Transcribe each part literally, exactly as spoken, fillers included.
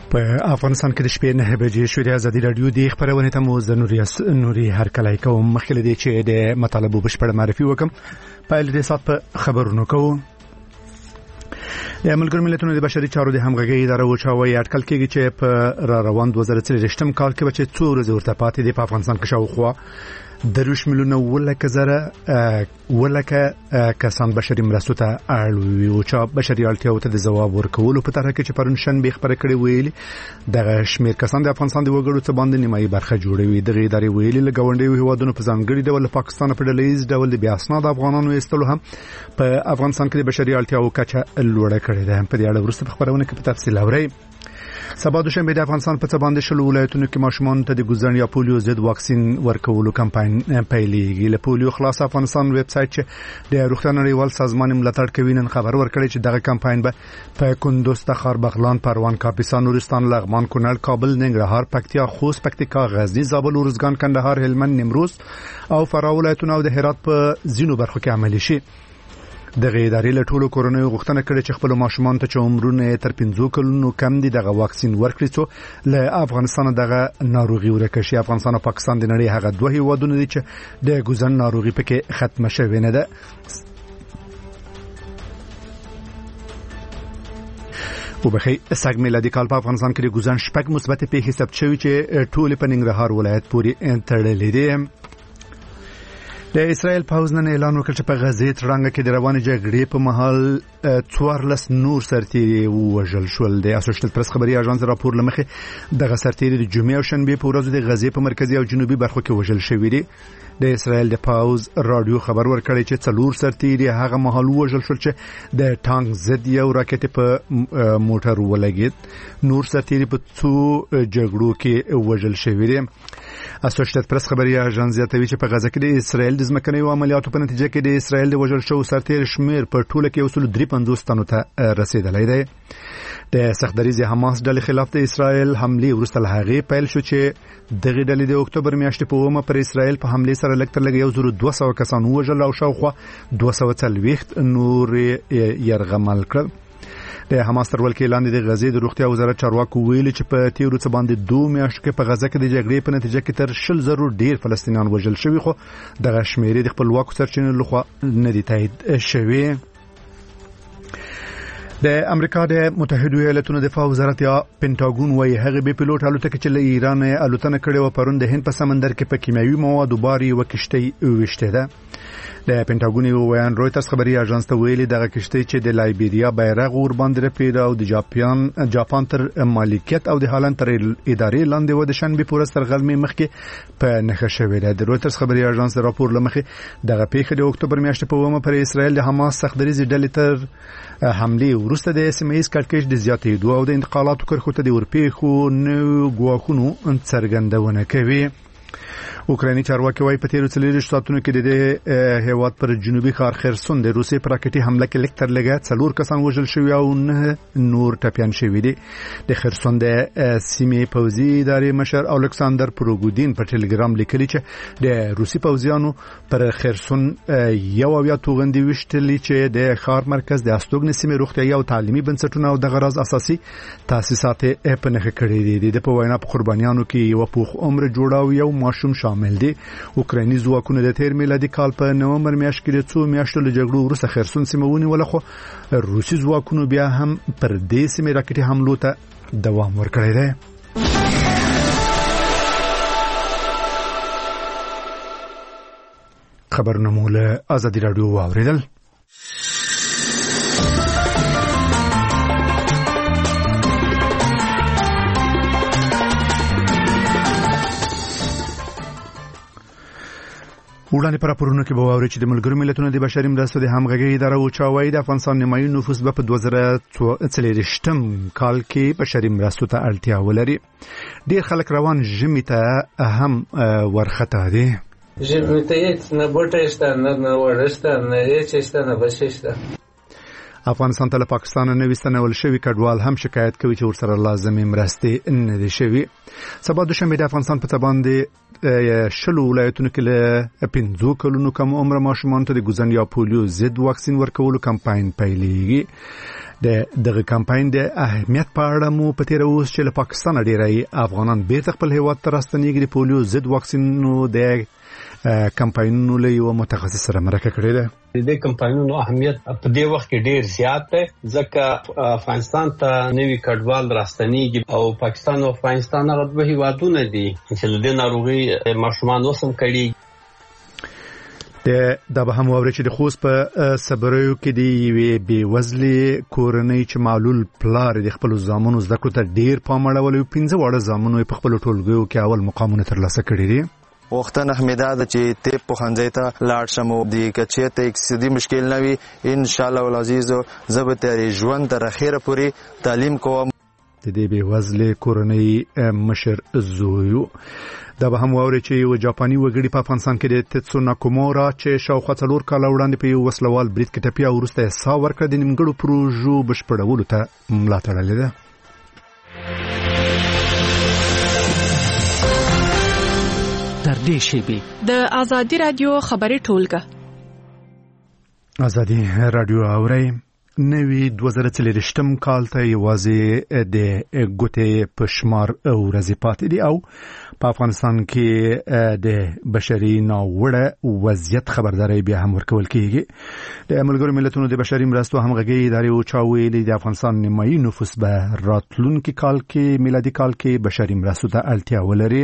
په افغانستان کې د شپې نه بجې شوې ازادي رادیو د خبرونه ته مو زنوري نوري هر کله کوم مخکې دي چې د مطالبه بشپړ معرفي وکم په دې سات په خبرونو کوو. د ملګرو ملتونو د بشري چارو د همغږي اداره وچاوي اټکل کېږي چې په را روان دوه زره څلوېښتم کال کې بچي څو ورځې ورته پاتې دي په افغانستان کې شاوخوا درویش میلیونه ولکه زره ولکه کسان بشري مرستو ته اړ وي چې بشري اړتیاو ته د جواب ورکولو په طرح کې چې پرون شنبه خبره کړې ویلي دغه شمیر کسان د افغانستان د وګړو څخه باندې نیمایي برخه جوړوي. دغه ادارې ویلي له غونډې هیوادونو په ځانګړي ډول پاکستان په ډلهیز ډول د بیا اسناد افغانانو ایستلو هم په افغانستان کې د بشري اړتیاو کچه لوړه کړې ده. په دې اړه ورسته خبرونه کې په تفصیل اورئ. سبا دوشنبه د افغانستان په څه باندې شل ولایتونو کې ماشومان ته د ګوزن یا پولیو ضد واکسین ورکولو کمپاین پیلېږي. له پولیو خلاص افغانستان ویب سټ چې د روغتیا نړیوال سازمان ملاتړ کوي نن خبر ورکړی چې دغه کمپاین به په کندوز، تخار، بغلان، پروان، کاپیسا، نورستان، لغمان، کونړ، کابل، ننګرهار، پکتیا، خوست، پکتیکا، غزنی، زابل، ارزګان، کندهار، هلمند، نیمروز او فراه ولایتونو او د هرات په ځینو برخو کې عملي شي. دغه ادارې له ټولو کورونو غوښتنه کړې چې خپل ماشومان ته چې عمرونه تر پنځو کلونو کم دي دغه واکسین ورکړي څو له افغانستان دغه ناروغي ورکه شي. افغانستان او پاکستان د نړۍ هغه دوه هیوادونه دي چې د ګوزن ناروغي پکې ختمه شوې نه ده. او بخي سګ میلادي کال په افغانستان کې د ګوزن شپږ مثبت پیښې ثبت شوې چې ټول په ننګرهار ولایت پورې تړلې دي. د اسرائیل پوځ نن اعلان وکړ چې په غزه ترنګ کې د روانې جګړې په مهال څوارلس نور سرتیري وژل شول. د اسوسییټډ پریس خبري اژانس راپور لمخې دغه سرتیري د جمعې او شنبه په ورځو د غزه په مرکزي او جنوبي برخو کې وژل شوي دي. د اسرائیل د پوځ رادیو خبر ورکړی چې څلور سرتیري هغه مهال وژل شول چې د ټانک ضد یو راکټ په موټر ولګید. نور سرتیري په څو جګړو کې وژل شوي دي. اسوسییټډ پریس خبري اژانس زیاتوي چې په غزه کې د اسرائیل د ځمکنیو عملیاتو په نتیجه کې د اسرائیل د وژل شوو سرتیرو شمیر په ټوله کې وصول درې پنځوس تنو ته رسیدلی دی. د سختدریز حماس ډلې خلاف د اسرائیل حمله ورسته له هغې پیل شو چې دغه ډلې د اکتوبر میاشتې په اومه پر اسرائیل په حمله سره لږ تر لږه یو زر دوه سوه کسان وژل او شاوخوا دوه سوه څلوېښت نور یرغمل کړل. د حماس تر ولکې لاندې د غزې د روغتیا وزارت چارواکو ویلي چې په تیرو څه باندې دوه میاشتو کې په غزه کې د جګړې په نتیجه کې تر شل زرو ډیر فلسطینیان وژل شوي خو دغه شمیرې د خپلواکو سرچینو لخوا نه دي تایید شوي. د امریکا د متحده ایالاتونو دفاع وزارت یا پینټاګون وايي هغه به پیلوټ الوتکه چې له ایران الوتنه کړې و پرون د هند په سمندر کې په کیمیاوي موادو باري وکشتي وشته ده. د پینټاګون یو ویان رويټرز خبري اژانس ته ویلي دغه کشتۍ چې د لایبیریا بیرغ ور باندې رپیده او د جاپان جاپان تر مالکیت او د هالند تر ادارې لاندې و د شنبه پورې تر غلمي مخکې په نخښه شوې ده. د رويټرز خبري اژانس راپور لمخې دغه پیښه د اکتوبر میاشتې په ومه پر اسرائیل د حماس سختدریز ډلې تر حمله وروسته د اس ام اس کړکېچ د زیاتېدو او د انتقالاتو کرخو ته د ورپېښو نو ګواښونو څرګندونه کوي. اوکرایني چارواکي وايي په تیرو څلوېښتو ساعتونو کې د هیواد پر جنوبي ښار خرسون د روسي پر راکټي حمله کې لیک تر لږه څلور کسان وژل شوي او نه نور ټپيان شوي دي. د خرسون د سیمې پوځي ادارې مشر الکساندر پروګودین په ټلګرام لیکلي چې د روسي پوځیانو پر خرسون یو او یا توغندي وشتلي چې د ښار مرکز د استوګن سیمې روغتیايي او تعلیمي بنسټونه او د غرض اساسي تاسیسات په نخښه کړي دي. د په وینا په قربانیانو کې یو پوخ عمر جوړاو یو ماشوم شامل دي. اوکرایني ځواکونه د تیر میلادي کال په نومبر میاشت کې د څو میاشتو له جګړو وروسته خرسون سیمه ونیوله خو روسي ځواکونو بیا هم پر دې سیمې راکټي حملو ته دوام ورکړی دی. خبرونه مو له ازادي راډیو واوریدل. وړاندې پر راپورونو کې به واوري چې د ملګرو ملتونو د بشري مرستو د همغږي اداره وچاوي د افغانستان نیمایي نفوس په دوه زره څلوېښتم کال کې بشري مرستو ته اړتیا ولري. ډیر خلک روان ژمي ته هم ورخته دي. ژمي ته هیڅ نه بوټی شته، نه وړه شته، نه هیڅ شته، نه بشی شته. افغانستان ته له پاکستان نوي ستنول شوي کډوال هم شکایت کوي چې ورسره لازمي مرستې نه دي شوي. سبا دوشنبه د افغانستان په باندې شلو ولایتونو کې له پنځو کلونو کم عمر ماشومان ته د ګوزن یا پولیو ضد واکسین ورکولو کمپاین پیلېږي. د دغه کمپاین د اهمیت په اړه مو په تیر اوس چې له پاکستان ډیری افغانان بیرته خپل هیواد ته راستنیږي د پولیو ضد واکسینونو د کمپاینونو له یو متخصص سره مرکه کړې ده. د کمپاینونو اهمیت په دې وخت کې ډیر زیات دی ځکه افغانستان ته نوي کډوال راستنیږي او پاکستان او افغانستان هغه دوه هیوادونه دي چې د ناروغي ماشومان وسم کړي. دا به هم ووري چې د خوست په صبریو کې دی وی بي وزلي کورنۍ چې معلول پلار د خپل زامنو زده کړو ته ډیر پام اړول او پنځه وړه زامنو په خپل ټولګیو کې اول مقامونه ترلاسه کړي دي. وختن احمداد چې ته په خنځای ته لاړ شمو دی کچې ته اقتصادي مشکل نه وي ان شاء الله ولعزیز زبته ژوند تر اخره پوری تعلیم کوم. د دې بي وزلي کورنۍ مشر زویو دا به هم ووري چې یو جاپاني وګړي په افغانستان کې د تتسو ناکومورا چې شاوخوا څلور کاله وړاندې په یو وسلوال برید کې ټپي او وروسته یې ساه ورکړه د نیمګړو پروژو بشپړولو ته ملا تړلې ده. تر دې شیبې د ازادي رادیو خبري ټولګه ازادي رادیو اوري نوی دوه زره څلوېښتم کال ته یوازې د ګوتې په شمار ورځې پاتې دي او په افغانستان کې د بشري ناوړه وضعیت خبرداري بیا هم ورکول کیږي. د ملګرو ملتونو د بشري مرستو همغږي ادارې او چاویلې د افغانستان نیمایي نفوس به راتلونکي کال کې میلادي کال کې بشري مرستو ته اړتیا ولري.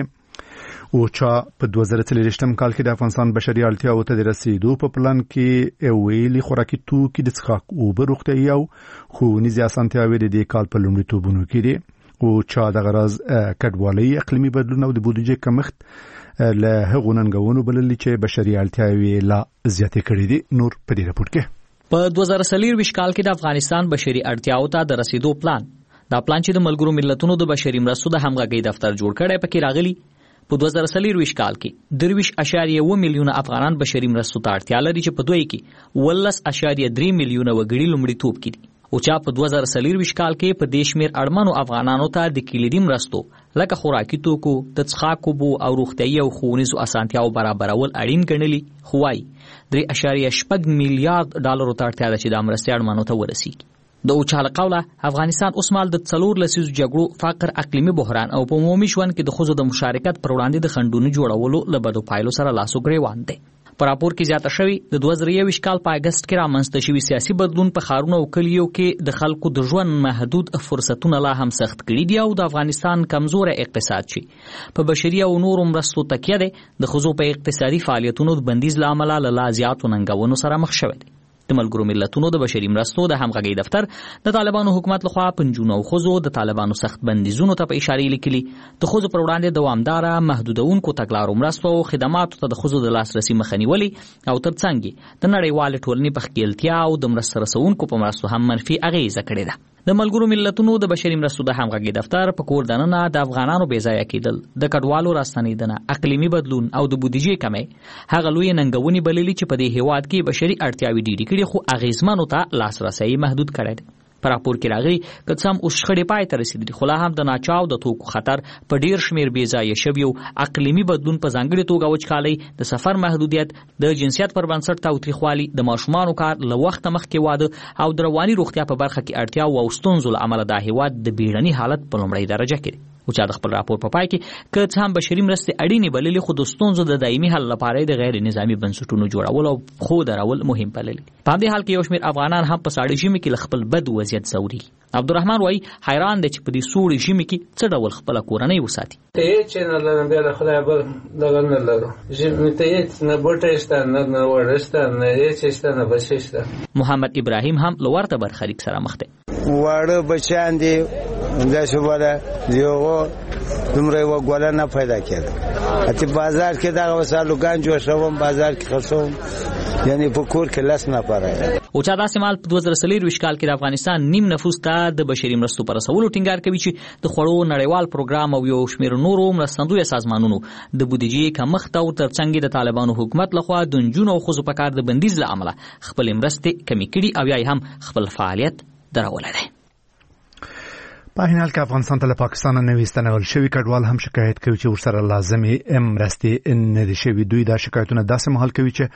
او چا په دوه زره څلوېښتم کال کې د افغانستان بشري اړتیاو ته د رسیدو په پلان کې ویلي خوراکي توکي د څښاک اوبه روغتیايي او ښوونیزې اسانتیاوې د دې کال په لومړیتوبونو کې دي. او چا د غرض کډوالۍ اقلیمي بدلون او د بودیجې کمښت له هغو ننګونو بللي چې بشري اړتیاوې لا زیاتې کړې دي. نور په دې راپور کې په دوه زره څلوېښت کال کې د افغانستان بشري اړتیاو ته د رسیدو پلان دا پلان چې د ملګرو ملتونو د بشري مرستو د همغږي دفتر جوړ کړی پکې راغلي. په دوه زره څلوېښت کال کې درویش اشاریه و میلیونه افغانان بشري مرستو ته اړتیا لري چې په دوی کې ولس اشاریه درې میلیونه وګړي لومړیتوب کې دي. او چا په دوه زره څلوېښت کال کې په دې شمېر اړمنو افغانانو ته د کلیدي مرستو لکه خوراکي توکو د څښاک اوبو او روغتیايي او ښوونیزو اسانتیاو برابرول اړین ګڼلي. خو وايي درې اشاریه شپږ میلیارډ ډالرو ته اړتیا ده چې دا مرستې اړمنو ته ورسیږي. د اوچاله قوله افغانستان اوس مال د څلور لسیزو جګړو فقر اقلیمي بحران او په عمومي ژوند کې د ښځو د مشارکت پر وړاندې د خنډونو جوړولو له بدو پایلو سره لاس و ګریوان دی. په راپور کې زیاته شوی د دوه زره یوویشت کال په اگست کې رامنځته شوي سیاسي بدلون په ښارونو او کلیو کې د خلکو د ژوند محدود فرصتونه لا هم سخت کړي دي او د افغانستان کمزوره اقتصاد چې په بشري او نورو مرستو تکیه دی د ښځو په اقتصادي فعالیتونو د بندیز له امله له لا زیاتو ننګونو سره مخ شوی دی. د ملګرو ملتونو د بشري مرستو د همغږي دفتر د طالبانو حکومت لخوا پنځونو او ښځو د طالبانو سخت بندیزونو ته په اشاره لیکلي د ښځو پر وړاندې دوامداره محدودونکو تګلارو مرستو او خدماتو ته د ښځو د لاسرسي مخه نیولې او ترڅنګ د نړیوالې ټولنې په ښکېلتیا او د مرسته رسونکو په مرستو هم منفي اغیزه کړې ده. د ملګرو ملتونو د بشري مرستو د همغږي دفتر په کور دننه د افغانانو بې ځایه کېدل د کډوالو راستنېدنه اقلیمي بدلون او د بودیجې کمی هغه لوی ننګونې بللي چې په دې هیواد کې بشري اړتیاوې ډېرې کړي خو اغیزمنو ته لاسرسی محدود کړی دی. په راپور کې راغلي که څه هم اوس شخړې پای ته رسېدلي خو لا هم د ناچاو د توکو خطر په ډېر شمېر بې ځایه شوي او اقلیمي بدلون په ځانګړې توګه وچکالۍ د سفر محدودیت د جنسیت پر بنسټ تاوتریخوالي د ماشومانو کار له وخته مخکې واده او د رواني روغتیا په برخه کې اړتیاو او ستونزو له امله دا هیواد د بیړني حالت په لومړۍ درجه کې دی. او چې د خپل راپور په پای کې که څه هم بشري مرستې اړینې بللې خو د ستونزو د دایمي حل لپاره د غیر نظامي بنسټونو جوړول او خو درول مهم بللي. په همدې حال کې یو شمېر افغانان هم په ساړه ژمي کې له خپل بد وضعیت ځوري. عبدالرحمن وایي حیران دی چې په دې سوړې ژمي کې څه ډول خپله کورنۍ وساتي. ته هیڅ نه لرم بیا د خدای بل دغه نه لرو ژمي ته هیڅ نه بوټی شته نه نه وړه شته نه هیڅ شته نه بچی شته. محمد ابراهیم هم له ورته برخلیک سره مخ دی. واړه بچیان دي دا شوبره یو دومره وګوله نه پیدا کېده. اته بازار کې دا وسالو ګان جوړ شوم، بازار کې خرڅوم، یعنی په کور کې لاس نه پاره. او چا داسې مال په دوه زره څلور کال کې د افغانستان نیم نفوس ته د بشري مرستو پر رسولو ټینګار کوي چې د خوړو نړیوال پروګرام او یو شمېر نورو مرستندوی سازمانونو د بودیجې کمښت او ترڅنګ د طالبانو حکومت لخوا د نجونو او ښځو په کار د بندیز له امله خپل مرستې کمې کړي او یا هم خپل فعالیت درولې دی. په حال کې افغانستان ته له پاکستان نه وستنول شوی کډوال هم شکایت کوي چې ورسره لازمي مرستې نه دي شوی. دوی دا شکایتونه داسې مهال کوي چې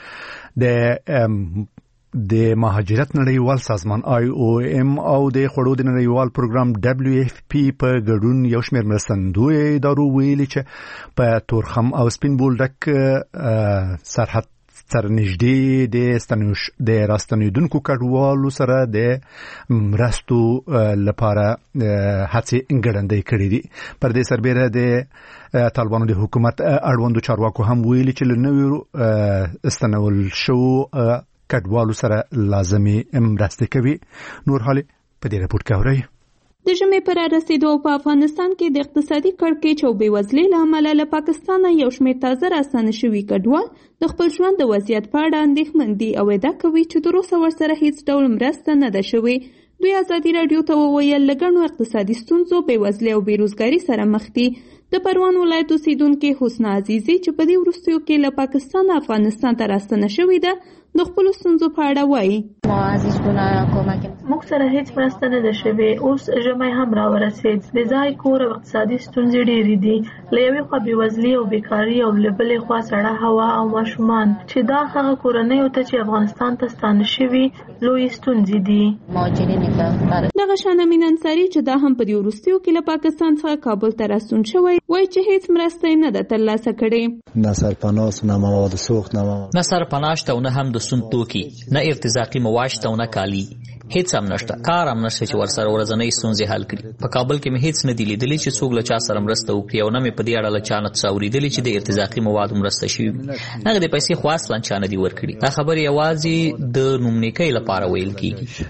د د مهاجرت نړیوال سازمان آی او ام او د خوړو د نړیوال پروګرام دبليو اف پی په ګډون یو شمېر مرستندوی ادارو ویلي چې په تورخم او سپین بولدک سرحد سره نږدې د ستنوش د راستنیدونکو کډوالو سره د مرستو لپاره هڅې ګړندې کړې دي. پر دې سربېره د طالبانو د حکومت اړوندو چارواکو هم ویلي چې له نویو استنول شو کډوالو سره لازمي مرستې کوي. نور حالي په دې راپورټ کې اورئ. د ژمي پر رسیدو په افغانستان کې د اقتصادي کړکېچ او بېوزلۍ له امله له پاکستان یو شمېر تازه راستانه شوي کډوال د خپل ژوند د وضعیت په اړه اندېښمن دي او ادعا کوي چې تر اوسه ورسره هیڅ ډول مرسته نه ده شوې. دوی ازادي راډیو ته وویل له ګڼو اقتصادي ستونزو، بېوزلۍ او بېروزګاري سره مخ دي. د پروان ولایت اوسیدونکې حسنا عزیزي چې په دې وروستیو کې له پاکستان افغانستان ته راستنه شوې ده د خپلو ستونزو په اړه وایي. موږ سره هیڅ مرسته نه ده شوې. اوس ژمی هم راورسېد. بې ځای کور او اقتصادي ستونزې ډېرې دي. له یوې خوا بېوزلي او بیکاري او له بلې خوا سړه هوا او ماشومان چې دا هغه کورنیو ته چې افغانستان ته ستانه شوي لویې ستونزې دي. دغه شان امین انصاري چې دا هم په دې وروستیو کې له پاکستان څخه کابل ته راستون شوی وایي چې هیڅ مرسته نه ده ترلاسه کړې. نه سرپناه نه مواد سوخت نه نه سرپناه شته او نه هم د سون توکي، نه ارتزاقي مواد شته او نه کالي، هیڅ هم نشته. کار هم نشته چې ورسره ورځنۍ ستونزې حل کړي. په کابل کې مې هیڅ نه دي لیدلي چې څوک له چا سره مرسته وکړي او نه مې په دې اړه له چا نه څه اورېدلي چې د ارتزاقي موادو مرسته شوي وي. هغه د پیسې خو اصلا چا نه دي ورکړي. دا خبرې یوازې د نومنیکۍ لپاره ویل کېږي.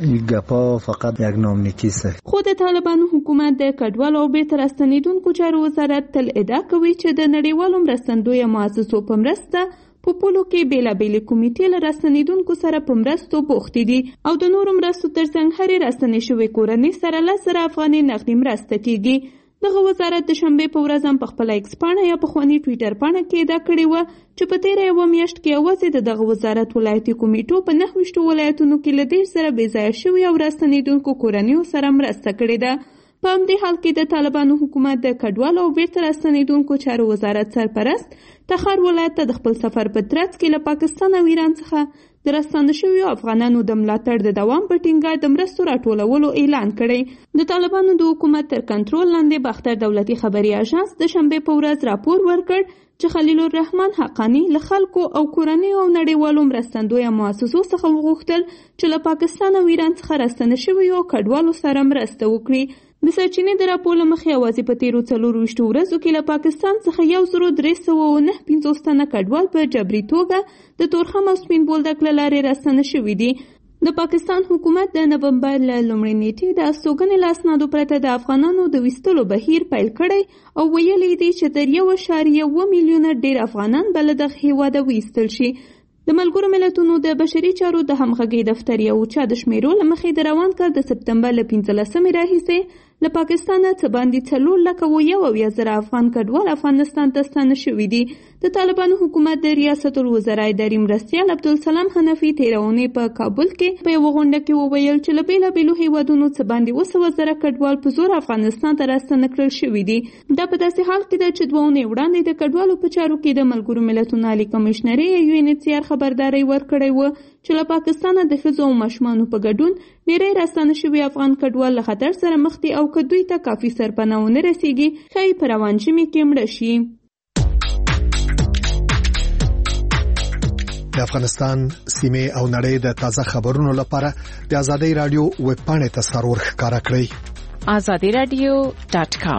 گپا فقط یک نامنیکی است. خو د طالبانو حکومت د کډوالو او بیرته راستنیدونکو چارو وزارت تل ادعا کوي چې د نړیوالو مرستندویه مؤسسو په مرسته په پولو کې بیلابېلې کمیټې له راستنیدونکو سره په مرستو بوختې دي او د نورو مرستو ترڅنګ هرې راستنې شوې کورنۍ سره لس زره افغانۍ نغدي مرسته کیږي. دغه وزارت د شنبې په ورځ هم په خپله ایکس پاڼه یا پخواني ټویټر پاڼه کې ادعا کړې وه چې په تېره یوه میاشت کې یوازې د دغه وزارت ولایتي کمیټو په نهه ویشتو ولایتونو کې له دېرش زره بې ځایه شوي او راستنیدونکو کورنیو سره مرسته کړې ده. په همدې حال کې د طالبانو حکومت د کډوالو او بیرته راستنیدونکو چارو وزارت سرپرست تخار ولایت ته د خپل سفر په ترڅ کې له پاکستان او ایران څخه د راستانه شویو افغانانو د ملاتړ د دوام په ټینګار د مرستو راټولولو اعلان کړی. د طالبانو د حکومت تر کنټرول لاندې باختر دولتي خبري اژانس د شنبې په ورځ راپور ورکړ چې خلیل الرحمن حقانی له خلکو او کورنیو او نړیوالو مرستندویه مؤسسو څخه وغوښتل چې له پاکستان او ایران څخه راستانه شویو کډوالو سره مرسته وکړي. د سرچینې د راپور له مخې یوازې په تېرو څلورو ویشتو ورځو کې له پاکستان څخه یو زرو درې سوه او نهه پنځوس تنه کډوال په جبري توګه د تورخم او سپین بولدک له لارې راستانه شوي دي. د پاکستان حکومت د نومبر له لومړۍ نیټې د استوګنې له اسنادو پرته د افغانانو د ویستلو بهیر پیل کړی او ویلي دی چې تر یو اعشاریه اوه میلیونه ډېر افغانان به له دغه هېواده ویستل شي. د ملګرو ملتونو د بشري چارو د همغږۍ دفتر یو چا د شمیرو له مخې د روان کال د سپتمبر له پنځلسمې راهیسې له پاکستانه څه باندې څلور لکه یو اویا زره افغان کډوال افغانستان ته ستانه شوي دي. د طالبانو حکومت د ریاست الوزرا اداري مرستیال عبدالسلام حنفي تېره اونۍ په کابل کې په یوه غونډه کې وویل چې له بېلابېلو هېوادونو څه باندې اوه سوه زره کډوال په زور افغانستان ته راستانه کړل شوي دي. دا په داسې حال کې ده چې دوه اونۍ وړاندې د کډوالو په چارو کې د ملګرو ملتونو عالي کمشنري یو ان ایچ سی آر خبرداری ورکړی و چې له پاکستانه د ښځو او ماشومانو په ګډون ډېری راستانه شوي افغان کډوال له خطر سره مخ دي او که دوی ته کافي سرپناه ونه رسیږي ښایي په روان ژمي کې مړه شي. د افغانستان سیمې او نړۍ د تازه خبرونو لپاره د آزادۍ رادیو ویب پاڼې ته سرور ښکاره کړئ. آزادي رادیو ډاټ کام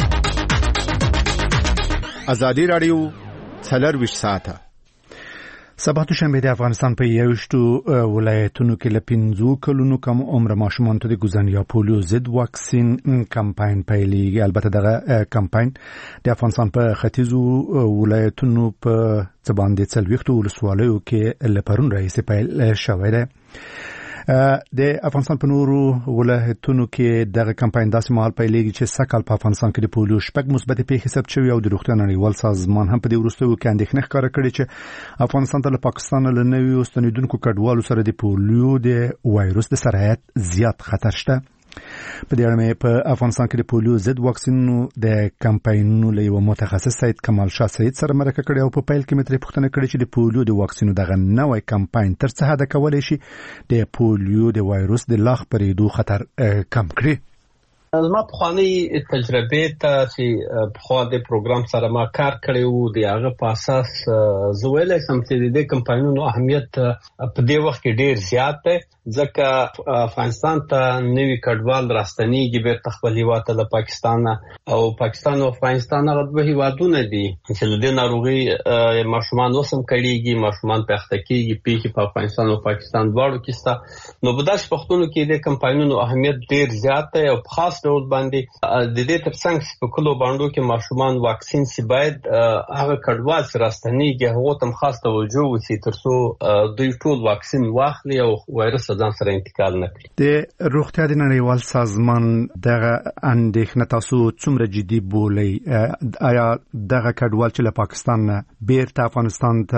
آزادي رادیو څلور ویشت ساعته سبا دوشنبه د افغانستان په یوشتو ولایتونو کې له پنځو کلونو کم عمر ماشومان ته د ګوزنیا پولیو ضد واکسین کمپاین پیلېږي. البته دغه کمپاین د افغانستان په ختیځو ولایتونو په څه باندې څلوېښتو ولسوالیو کې له پرون راهیسې پیل شوی دی. د افغانستان په نورو ولایتونو کې دغه کمپاین داسې مهال پیلېږي چې سږ په افغانستان کې د پولیو شپږ مثبتې پیښې ثبت شوي او د روغتیا نړیوال سازمان هم په دې وروستیو کې اندېښنه ښکاره کړې چې افغانستان ته له پاکستان له نویو ستنېدونکو کډوالو سره د پولیو د وایروس د سرایت زیات خطر شته. په دې اړه مې په افغانستان کې د پولیو ضد واکسینونو د کمپاینونو له یو متخصص سید کمال شاه سید سره مرکه کړې او په پیل کې مې ترې پوښتنه کړې چې د پولیو د واکسینو دغه نوی کمپاین تر څه حده کولی شي د پولیو د وایروس د لا خپرېدو خطر کم کړي. زما پخواني تجربې ته چې پخوا د پروګرام سره ما کار کړی وو د هغه په اساس زه ویلی سم چې د کمپاینونو اهمیت په دې وخت کې ډېر زیات دی ځکه افغانستان ته نوي کډوال راستنېږي بیرته خپل هېواد ته له پاکستان او پاکستان او افغانستان هغه دوه هېوادونه دي چې له دې ناروغۍ ماشومان اوس هم کړېږي، ماشومان په اخته کېږي، پیښې په افغانستان او پاکستان دواړو کې شته. نو په داسې وختونو کې د کمپاینونو اهمیت ډېر زیات دی او په خاص ډول باندې د دې ترڅنګ په کلو باندې کې ماشومان واکسین سي باید هغه کډوال چې راستنېږي هغه ته خاص توجه وشي ترڅو دوی ټول واکسین واخلي او وایرس ځان سره انتقال نه کړي. د روغتیا د نړیوال سازمان دغه اندېښنه تاسو څومره جدي بولئ؟ آیا دغه کډوال چې له پاکستان نه بیرته افغانستان ته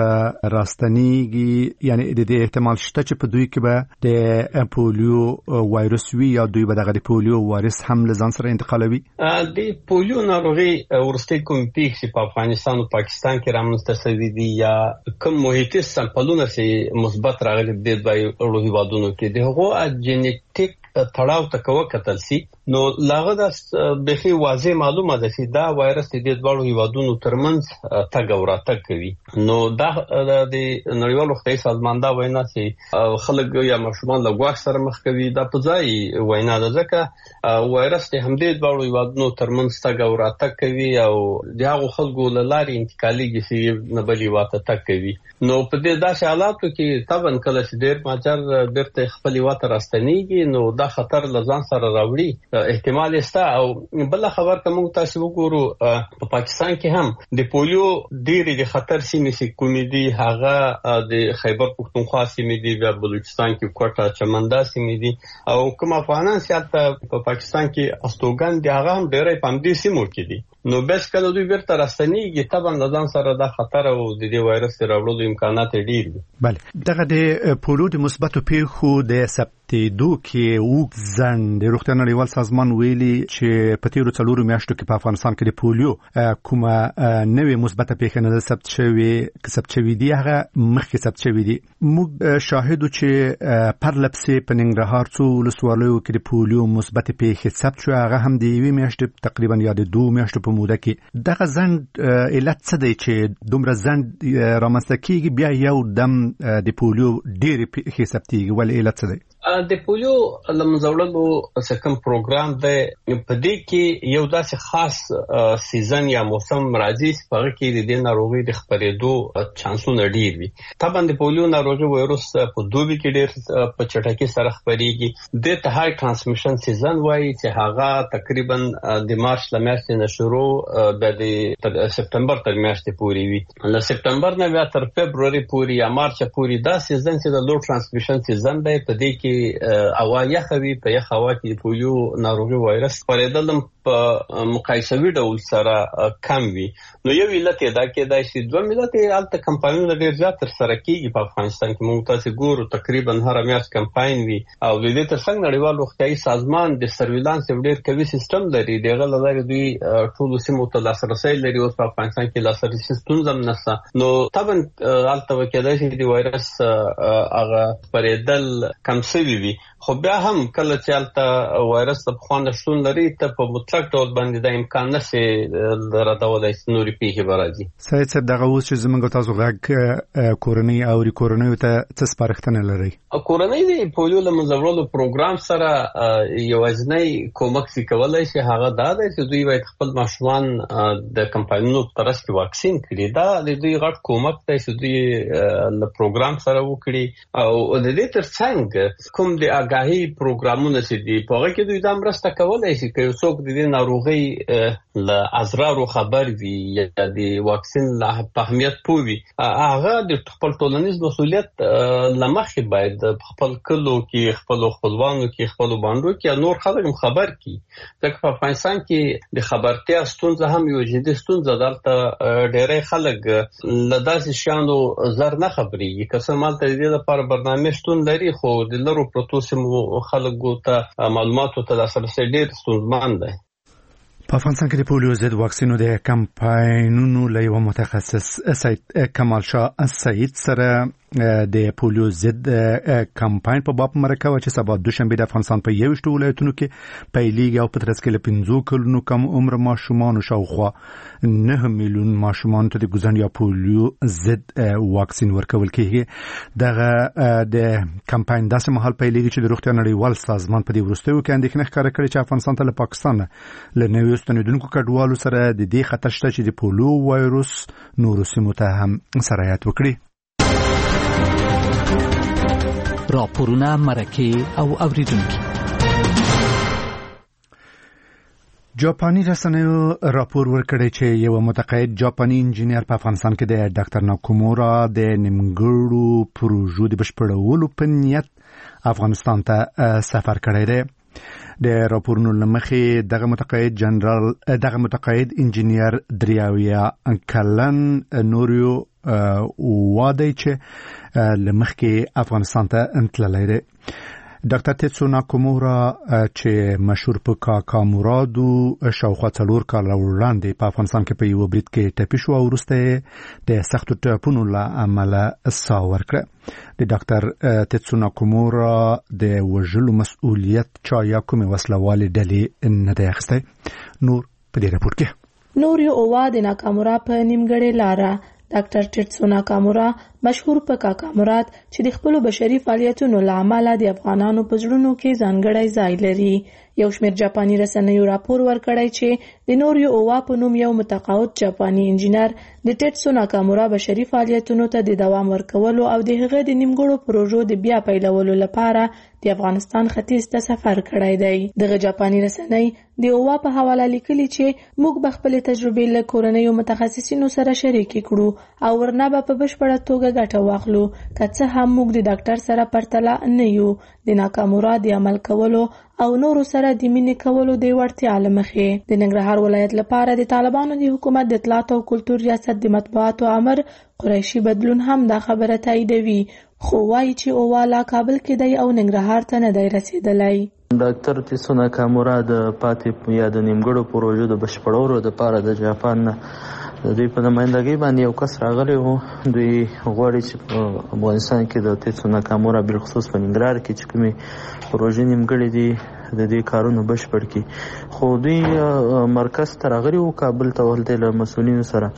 راستنېږي یعنی د دې احتمال شته چې په دوی کې به د پولیو وایرس وي یا دوی به دغه د پولیو وایرس هم له ځان سره انتقالوي؟ د پولیو ناروغي وروستۍ کوم پیښې په افغانستان او پاکستان کې رامنځته شوي دي یا کوم محیطي سمپلونه چې مثبت راغلي دي د دوه هېوادونو کې د هغو جینیټیک تړاو ته کو کتل سي نو لاغه د بخي واضح معلومه ده چې دا وایرس د دوه هېوادونو ترمنځ تګ او راتګ کوي. نو دا د نړیوال روغتیايي سازمان دا وینا چې خلک یا ماشومان له ګواښ سره مخ کوي دا په ځای وینا ده ځکه وایرس د همدې دوه هېوادونو ترمنځ تګ او راتګ کوي او د هغو خلکو له لارې انتقالېږي چې نه بل هېواد ته تګ کوي. نو په دې داسې حالاتو کې طبعا کله چې ډېر مهاجر بیرته خپل هېواد ته راستنېږي نو دا خطر له ځان سره راوړي احتمال شته. او بل خبر کوم تاسو وګورو په پاکستان کې هم د پولیو ډېری د خطر سیمې چې کومې دي هغه د خیبر پختونخوا سیمې دي یا بلوچستان کې کوټه چمندا سیمې دي او کوم افغانان چې په پاکستان کې استوګن دي هغه هم ډېری په همدې سیمو کې دي. نو بس کله دوی بیرته راستنېږي طبعا له ځان سره دا خطر او د دې وایرس راوړلو امکانات ډېر دي. بله دغه د پولیو د مثبتو پیښو د ثبتېدو کې اوږد ځنډ د روغتیا نړیوال سازمان ویلي چې په تېرو څلورو میاشتو کې په افغانستان کې د پولیو کومه نوې مثبته پیښه نه ده ثبت شوې که ثبت شوي دي هغه مخکې ثبت شوي دي. موږ شاهدو چې پرله پسې په ننګرهار څو ولسوالیو کې د پولیو مثبتې پیښې ثبت شوې هغه هم د یوې میاشتې تقریبا یا د دوو میاشتو په موده کې. دغه ځنډ علت څه دی چې دومره ځنډ رامنځته کېږي بیا یو دم د پولیو ډېرې پیښې ثبتېږي ولې علت څه دی؟ د پولیو له منځه وړلو څه کوم پروګرام دی په دې کې یو داسې خاص سیزن یا موسم راځي چې په هغه کې د دې ناروغۍ د خپرېدو چانسونه ډېر وي. طبعا د پولیو ناروغي وایروس په دوبي کې ډېر په چټکۍ سره خپرېږي. دې ته هاي ترانسمیشن سیزن وایي چې هغه تقریبا د مارچ له میاشتې نه شروع د سپتمبر تر میاشتې پورې وي. له سپتمبر نه بیا تر فبروري پورې یا مارچ پورې دا سیزن چې د لو ترانسمیشن سیزن دی په دې کې هوا یخه وي په یخ هوا کې د پولیو ناروغي وایرس خپرېدل په مقایسوي ډول سره کم وي. نو یو علت دا کېدای شي دوه علت یې هلته کمپاینونه ډېر زیات ترسره کېږي په افغانستان کې. موږ تاسې ګورو تقریبا هره میاشت کمپاین وي او د دې ترڅنګ نړیوال روغتیايي سازمان د سرویلانس یو ډېر قوي سیستم لري. د هغه له لارې دوی ټولو سیمو ته لاسرسی لري. اوس په افغانستان کې لاسرسي ستونزه هم نشته. نو طبعا هلته به کېدای شي د وایرس هغه خپرېدل کم سوي وي خو بیا هم کله چې الته وایرس په خوانه شتون لري ته په مطلق ډول باندې د امکان نشي راډولای نوري پیښې برازي. سید صاحب دغه اوس چې زمونږ تاسو غږ کورنۍ او ری کورنۍ ته څه سپارښتنه لري؟ کورنۍ د پولیو له منځوړلو پروګرام سره یو ځنۍ کومک سي کولای شي هغه دا دی چې دوی باید خپل ماشومان د کمپاینونو په ترڅ کې واکسین کړي. دا د دوی غټ کومک دی چې دوی له پروګرام سره وکړي او د دې ترڅنګ کوم د آگاهي پروګرامونه چې دي په هغه کې دوی د مرسته کولای شي چې څوک د دې ناروغي له ازرارو خبر وي یا د واکسین له اهمیت پوي هغه د خپل ټولنیز مسولیت لمخې باید خپل کلو کې خپل خپلوانو کې خپل باندې کې نور خلک خبر کی. ځکه په افغانستان کې د خبرتیا ستونزه هم یو جدي ستونزه دلته ډېرې خلک لداسې شانو زر نه خبري که څه مالته دې لپاره برنامه شتون لري خو د لرو پروتو سیمو خلکو ته معلوماتو ته لاسرسي ډېر ستونزمن دی. په افغانستان کې د پولیو ضد واکسینو د کمپاینونو له یو متخصص سید کمال شاه سعید سره د پولیو ضد کمپاین په باب مرکه و چې سبا دوشنبه د افغانستان په یوشت ولایتونو کې پیلېږي او په ترڅ کې له پنځو کلونو کم عمر ماشومان شاوخوا نه میلیون ماشومان ته د ګوزن یا پولیو ضد واکسین ورکول کېږي. دغه د کمپاین داسې مهال پیلېږي چې د روغتیا نړیوال سازمان په دې وروستیو کې اندېښنه ښکاره کړې چې افغانستان ته له پاکستان له نویو ستنېدونکو کډوالو سره د دې خطر شته چې د پولیو وایروس نورو سیمو ته هم سرایت وکړي. راپورونه مرکه او اوریدونکي. جاپاني رسنیو راپور ورکړی چې یو متقاعد جاپاني انجینر په افغانستان کې د ډاکټر ناکومورا د نیمګړو پروژو د بشپړولو په نیت افغانستان ته سفر کړی دی. د راپورونو لمخې دغه متقاعد جنرال دغه متقاعد انجینر دریاویا کلن نوریو وادي چې لمخې افغانستان ته انتللی دی. ډاکټر تیتسو ناکومورا چې مشهور په کاکامورادو شاوخوا څلور کاله وړاندې په افغانستان کې په یو برید کې ټپي شو او وروسته د سختو ټپونو له امله ساه ورکړه. د ډاکټر تیتسو ناکومورا د وژلو مسؤلیت چا یا کومې وسلوالې ډلې نه دی اخیستی. نور په دې راپور کې نور یو اوا د ناکامورا په نیمګړې لاره ډاکټر تیتسو ناکامورا مشهور په کاکامورات چې د خپل بشري فعالیتونو له امله د افغانانو په زړونو کې ځانګړی ځای لري. یو شمېر جاپاني رسنیو راپور ورکړی چې د نوریو اووا په نوم یو متقاعد جاپاني انجینر د تیتسو ناکامورا بشري فعالیتونو ته د دوام ورکولو او د هغه د نیمګړو پروژو د بیا پیلولو لپاره د افغانستان ختیځ ته سفر کړی دی. دغه جاپاني رسنۍ د اووا په حواله لیکلي چې موږ به خپل تجربې له کورنیو متخصصینو سره شریکې کړو او ورنه به په بشپړه توګه ګټه واخلو. که څه هم موږ د ډاکټر سره پرتله نه یو د ناکامورا د عمل کولو او نورو سره د مینې کولو د وړتیا له مخې. د ننګرهار ولایت لپاره د طالبانو د حکومت د اطلاعات او کلتور ریاست د مطبوعاتو امر قریشي بدلون هم دا خبره تاییدوي خو وایي چې اووالا کابل کې دی او ننګرهار ته نه دی رسیدلی. ډاکټر تیتسو ناکامورا د پاتې یا د نیمګړو پروژو د بشپړولو لپاره د جاپان نه د دوی په نمایندګۍ باندې یو کس راغلی و. دوی غواړي چې په افغانستان کې د تیتسو ناکامورا بالخصوص په ننګرهار کې چې کومې پروژې نیمګړې دي د دې کارونو بشپړ کړي. خو دوی مرکز ته راغلي وو کابل ته ولته له مسؤلینو سره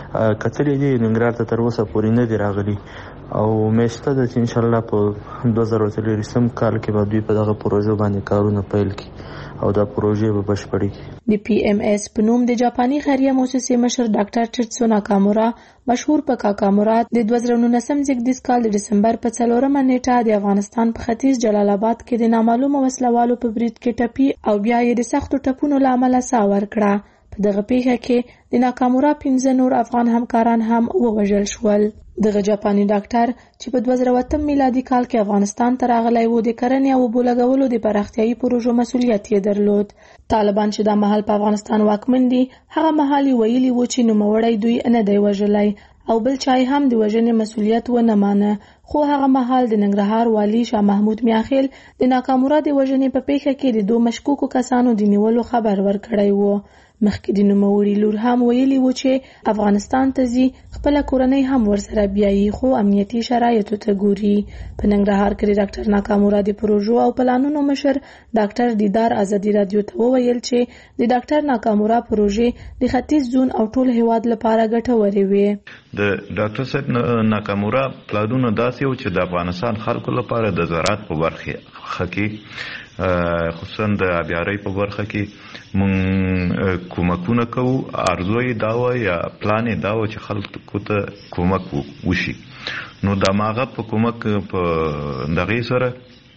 کتلې دي ننګرهار ته تر اوسه پورې نه دي راغلي او میشته د ان شاء الله په دوه زره څلوېښتم کال کې به دوی په دغه پروژو باندې کارونه پیل کړي او دا پروژې به بشپړې کړي. د پی ایم ایس په نوم د جاپاني خیریه موسسې مشر ډاکټر تیتسو ناکامورا مشهور په کاکامورات د دوه زره نولسم زیږدیز کال د ډسمبر په څلورمه نیټه د افغانستان په ختیځ جلال آباد کې د نامعلومو وسلوالو په برید کې ټپي او بیا یې د سختو ټپونو له امله ساه ورکړه. په دغه پیښه کې د ناکامورا پنځه نور افغان همکاران هم ووژل شول. دغه جاپاني ډاکټر چې په دوه زره اتم میلادي کال کې افغانستان ته راغلی و د کرنې او اوبو لګولو د پراختیایي پروژو مسؤلیت یې درلود. طالبان چې دا مهال په افغانستان واکمن دي هغه مهال یې ویلي و چې نوموړی دوی نه دی وژلی او بل چا هم د وژنې مسؤلیت ونه مانه. خو هغه مهال د ننګرهار والي شاه محمود میاخیل د ناکامورا د وژنې په پیښه کې د دوه مشکوکو کسانو د نیولو خبر ورکړی و. مخکې د نوموړي لور هم ویلي و چې افغانستان ته ځي خپل کورنۍ هم ورسره بیایي خو امنیتي شرایطو ته ګوري. په ننګرهار کې ډاکټر ناکامورا د پروژو او پلانونو مشر ډاکټر دیدار ازادي رادیو ته وویل چې د ډاکټر ناکامورا پروژې د ختیځ زون او ټول هیواد لپاره ګټورې وي. د ډاکټر صاحب ناکامورا پلانونه داسې و چې د افغانستان خلکو لپاره د زراعت په برخه کې خصوصا د آبیارۍ په برخه کې مونږ کومکونه کوو. ارزو یې دا و یا پلان یې دا و چې خلکو ته کومک وشي. نو د ماغه په کومک په دغې سره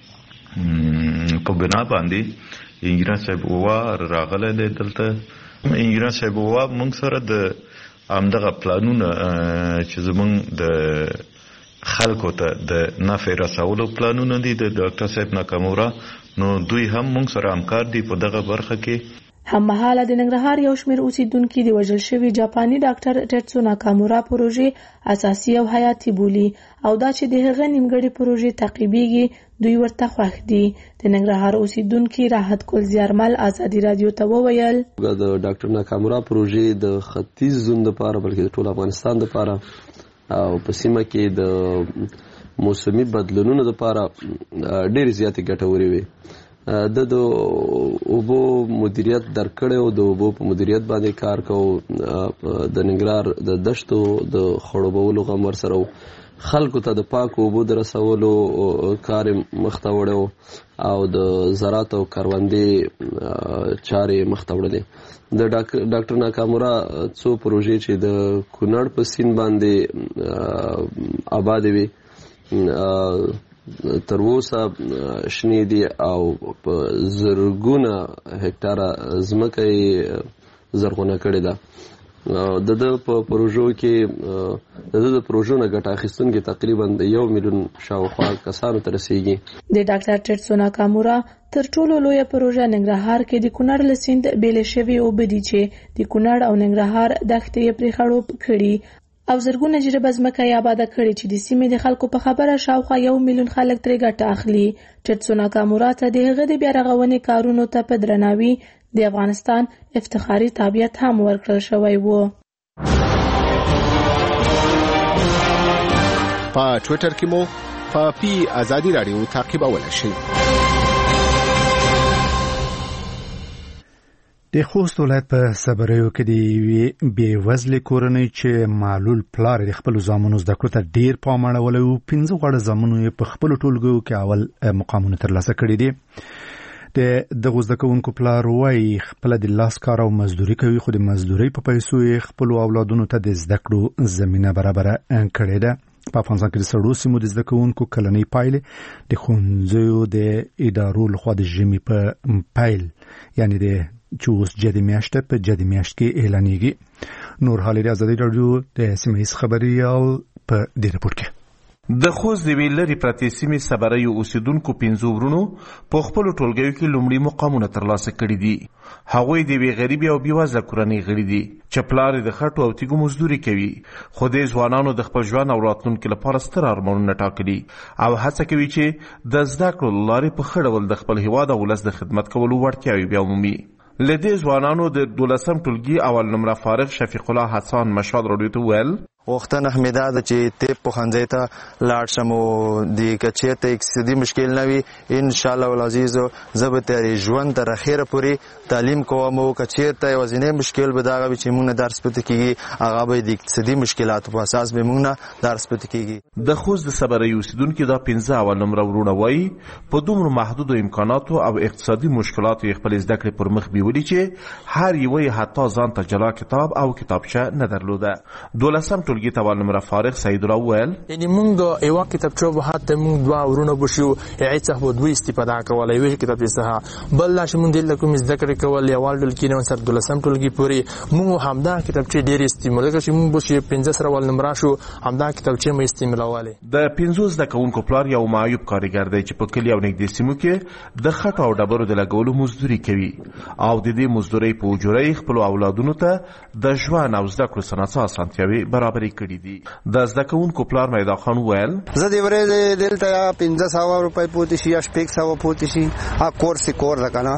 په بنا باندې انجینر صاحب ووا راغله د دلته. انجینر صاحب ووا مونږ سره د همدغه پلانونه چې زمونږ د خلکو ته د نفع رسولو پلانونه دي د ډاکټر صاحب ناکامورا، نو دوی هم مونږ سره همکار دي په دغه برخه کې. هممهاله د ننګرهار یو شمېر اوسیدونکي د وژل شوي جاپاني ډاکټر ټیټسو ناکامورا پروژې اساسي او حیاتي بولي او دا چې د هغه نیمګړې پروژې تعقیبېږي دوی ورته خوښ دي. د ننګرهار اوسیدونکي راحت ګل زیارمل ازادي رادیو ته وویل د ډاکټر ناکامورا پروژې د ختیځ زون لپاره بلکې د ټول افغانستان لپاره او په سیمه کې د موسمي بدلونونو لپاره ډېرې زیاتې ګټورې وي. د د اوبو مدیریت درکړی او د اوبو په مدیریت باندې کار کوو. د ننګرهار د دشتو د خړوبولو غم ورسره خلکو ته د پاکو اوبو د رسولو کار مخته وړی او د زراعت او کروندې چارې مخته وړلې. د ډاکټر ناکامورا څو پروژې چې د کونړ په سیند باندې آبادې وي تر اوسه شنې دي او په زرګونه هکټاره ځمکه یې زرغونه کړې ده. د ده په پروژو کې د ده د پروژو نه ګټه اخیستونکي تقریبا د یو میلیون شاوخوا کسانو ته رسیږي. د ډاکټر ټیټسو ناکامورا تر ټولو لویه پروژه ننګرهار کې د کونړ له سیند بیلې شوې اوبه دي چې د کونړ او ننګرهار دښتې یې پرې خړوب کړي او زرګونه جریبه ځمکه یې آباده کړې چې د سیمې د خلکو په خبره شاوخوا یو میلیون خلک ترې ګټه اخلي. ټیټسو ناکامورا ته د هغه د بیا رغونې کارونو ته په درناوي د افغانستان افتخاري تابعیت هم ورکړل شوی و. په ټویټر کې مو په پی ازادي رادیو تعقیبولی شئ. د خوست ولایت په صبریو کې د یوې بېوزلې کورنۍ چې معلول پلار د خپلو زامنو زده کړو ته ډېر پام اړولی و، پنځه واړه زامنو یې په خپلو ټولګیو کې اول مقامونه ترلاسه کړي دي. د دغو زده کوونکو پلار وایي خپله د لاس کار او مزدوري کوي، خو د مزدورۍ په پیسو یې خپلو اولادونو ته د زده کړو زمینه برابره کړې ده. په افغانستان کې د سړو سیمو د زده کوونکو کلنۍ پایلې د ښوونځیو د ادارو لخوا د ژمي په پیل یعنې د چې اوس جدي میاشته په جدي میاشت کې اعلانېږي. نور حالي د ازادي راډیو د سیمه ییز خبریال په دې رپورټ کې د خوست د ویل لري پرتې سیمې صبریو اوسیدونکو پنځو ورونو په خپل ټولګیو کې لومړی مقامونه ترلاسه کړي دي. هغوی د وی غریب او بیوزله کورنۍ غړي دي چې پلار د خټو او تیګو مزدوري کوي، خو د ځوانانو د خپل ژوند او راتلونکي لپاره ستر ارمانونه ټاکلي او هڅه کوي چې د زده کړو لارې په ښه ډول د خپل هیواد او ولس د خدمت کولو وړتیاوې بیا ومومي. له دې ځوانانو د دولسم ټولګي اول نمره فارغ شفیق الله حسن مشال راډیو ته ویل وختونه حمیده ده چې ته پوهنځي ته لاړ شم او د کچې ته اقتصادي مشکل نه وي ان شاء الله العزیز زه به تیارې ژوند تر اخره پورې تعلیم کوم. او کچې ته یوازینی مشکل به دا وي چې موږ نه درس پته کیږي، هغه به د اقتصادي مشکلاتو په اساس به موږ نه درس پته کیږي. د خوست د صبریو اوسیدونکو دا پنځه اول نمره ورونه وایي په دومره محدودو امکاناتو او اقتصادي مشکلاتو خپل زده کړې پر مخ بیولي چې هر یو یې حتی ځان ته جلا کتاب او کتابچه نه درلوده. دولسم ټولګي ته اول نمره فارغ سعید الله ویل یعنی موږ یو کتابچه به حتی موږ دوه ورونه بشو یی څه به دوی استفاده کولای وي کتابچه څخه بل لا چې موږ د کوم زده کړې کول یو ډول کې نو سر دولسم ټولګي پوری موږ همدا کتابچه ډېر استعمال کوي چې موږ بشو پنځه سره ول نمره شو همدا کتابچه مې استعمالواله. د پنځوس د کونکو پلار یو معیوب کارګر دی چې په کلی او نږدې سیمو کې د خټو او ډبرو د لګولو مزدوري کوي او د دې مزدوري په اجورې خپل اولادونو ته د ژوند او زده کړو سناسا اسانتیاوي برابرې کړي دي. د زده کوونکو پلار میدا خان ویل زه د ورځې دلته پنځه سوه روپۍ پوتې شي یا شپږ سوه پوتې شي ا کورس کور ده کنه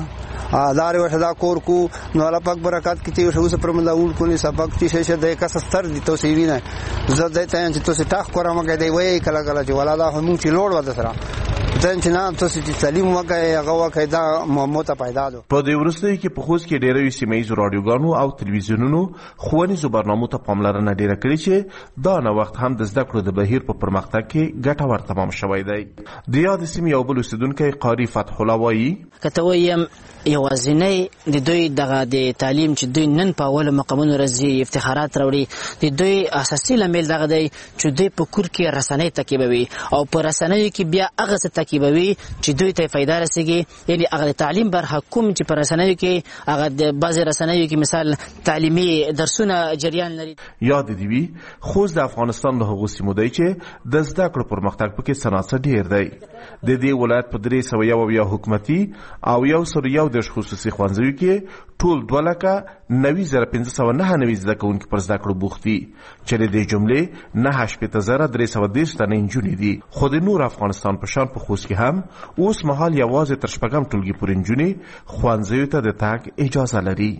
دار وشدا کور کو نو الله پاک برکات کی چې اوس پر مله اول کونی سبق چې شه د کس ستر دي توسي وینه زه د ته چې توسي تاخ کورم کې دی وای کله کله چې ولادا هم چې لوړ ودا سره ځان چې نه توسي چې تعلیم وکړي هغه وکړي دا موته پیدا ده. په دې ورسته کې په خوځ کې ډېرې سیمایي رادیوګانو او تلویزیونونو ښوونیزو برنامو ته پاملرنه ډېره کړې چې دا نه وخت هم د زده کړو د بهیر په پرمختګ کې ګټور تمام شوی دی. د یاد سیمې یو بل اوسیدونکی قاری فتح الله وایي کته وایم یوازینی د دوی دغه د تعلیم چې دوی نن په اول مقامونو راځي افتخارات راوړي د دوی اساسي لامل دغه دی چې دوی په کور کې رسنۍ تکیبوي او په رسنۍ کې بیا هغه څه تکیبوي چې دوی ته فایده رسیږي. یعنی هغه تعلیم بر حکومت چې په رسنۍ کې هغه د بعض رسنۍ کې مثال تعلیمي درسونه جریان لري. یاد دی وی خوځ د افغانستان له هغو سیمو دی چې د زده کړو پرمختګ پکې صنعت ډیر دی. د دې ولایت په درې سوه یو اویا حکومتي او یو سل یو دېرش خصوصي ښوونځیو کې ټول دوه لکه نوي زره پنځه سوه نهه نوي زده کوونکي پر زده کړو بوخت دي چې د دې جملې نهه شپېته زره درې سوه دېرش تنه نجونې دي. خو د نور افغانستان په شان په خوست کې هم اوس مهال یوازې تر شپږم ټولګي پورې نجونې ښوونځیو ته د تګ اجازه لري.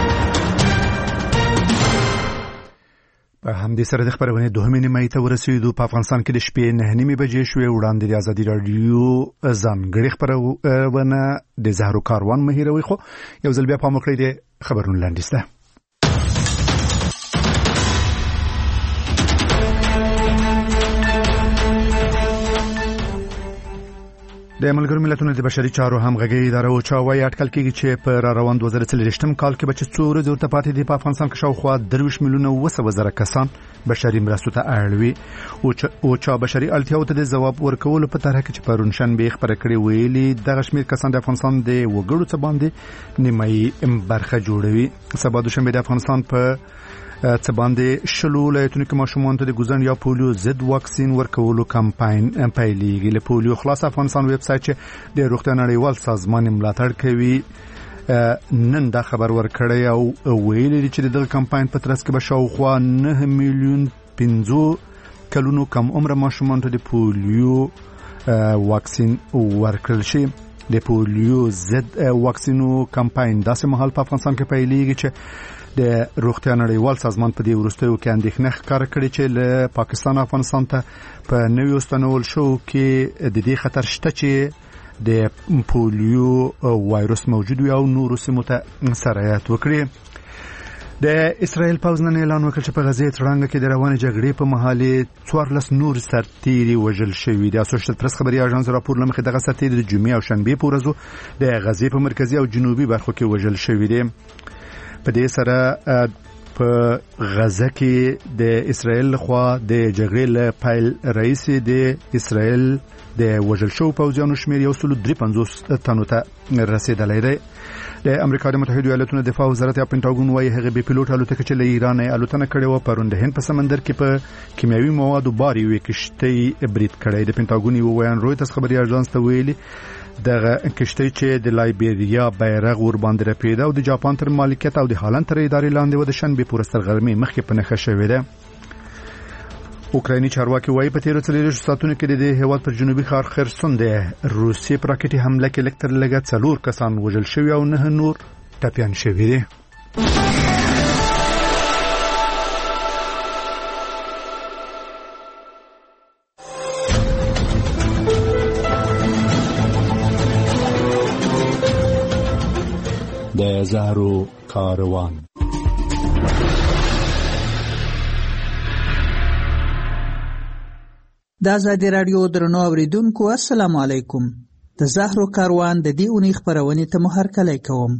په همدې سره د خبرونې دوهمې نیمایي ته ورسېدو. په افغانستان کې د شپې نهه نیمې بجې شوې. وړاندې د ازادي راډیو ځانګړې خبرونه د زهرو کاروان مه هېروئ. خو یو ځل بیا پام وکړئ د خبرونو لنډیز ته. د ملګرو ملتونو د بشري چارو همغږي اداره اوچا وايي اټکل کېږي چې په را روان دوه زره څلوېښتم کال کې به چې څو ورځې ورته پاتې دي په افغانستان کې شاوخوا درویشت میلیونه اوه سوه زره کسان بشري مرستو ته اړ وي. اوچا بشري اړتیاوو ته د ځواب ورکولو په طرح کې چې پرون شنبې خبره کړې ویلي دغه شمېر کسان د افغانستان د وګړو څخه باندې نیمایي برخه جوړوي. سبا دوشنبه د افغانستان په څه باندې شلو ولایتونو کې ماشومانو ته د ګوزن یا پولیو ضد واکسین ورکولو کمپاین پیلېږي. له پولیو خلاص افغانستان ویب سایټ چې د روغتیا نړیوال سازمان ملاتړ کوي نن دا خبر ورکړی او ویلي دي چې دغه کمپاین په ترڅ کې به شاوخوا نه میلیون پنځه کلونو کم عمره ماشومانو ته د پولیو واکسین ورکړل شي. د پولیو ضد واکسینو کمپاین داسې مهال په افغانستان کې پیلېږي چې د روغتیا نړیوال سازمان په دې وروستیو کې اندېښنه ښکاره کړې چې له پاکستان افغانستان ته په نویو ستنول شو کې د دې خطر شته چې د پولیو وایرس موجود وي او نورو سیمو ته سرایت وکړي. د اسرائیل پوځ نن اعلان وکړ چې په غزې تړانګه کې د روانې جګړې په مهال څوارلس نور سرتیري وژل شوي دي. اسوشیتډ پریس خبري اژانس راپور له مخې دغه سرتیري د جمعې او شنبې په ورځو د غزې په مرکزي او جنوبي برخو کې وژل شوي دي. په دې سره په غزه کې د اسرائیل لخوا د جګړې له پیل رئیس د اسرائیل د وژل شو پوځیانو شمېر یو سل درې پنځوس تنو ته رسیدلی دی. د امریکا د متحده ایالاتونو دفاع وزارت یا پینټاګون وايي هغه بې پیلوټ الوتکه چې له ایران الوتنه کړې و پرون د هند په سمندر کې په کیمیاوي موادو بار یوې کښتۍ برید کړی. د پینټاګون یو ویان رویترز خبري اژانس ته ویلي دغه کښتۍ چې د لایبیریا بیرغ ور باندې رپیده او د جاپان تر مالکیت او د هالند تر ادارې لاندې و د شنبې پورې سترغرمې مخکې په نښه شوې ده. اوکرایني چارواکي وايي په تیرو څلوېښتو ساعتونو کې د هیواد پر جنوبي ښار خرسون د روسیې په راکټي حمله کې لږ تر لږه څلور کسان وژل شوي او نه نور ټپیان شوي دي. د زهرو کاروان د ازادي راډیو درنو اوریدونکو السلام علیکم. د زهرو کاروان د دې اونۍ خبرونې ته مو هرکلی کوم.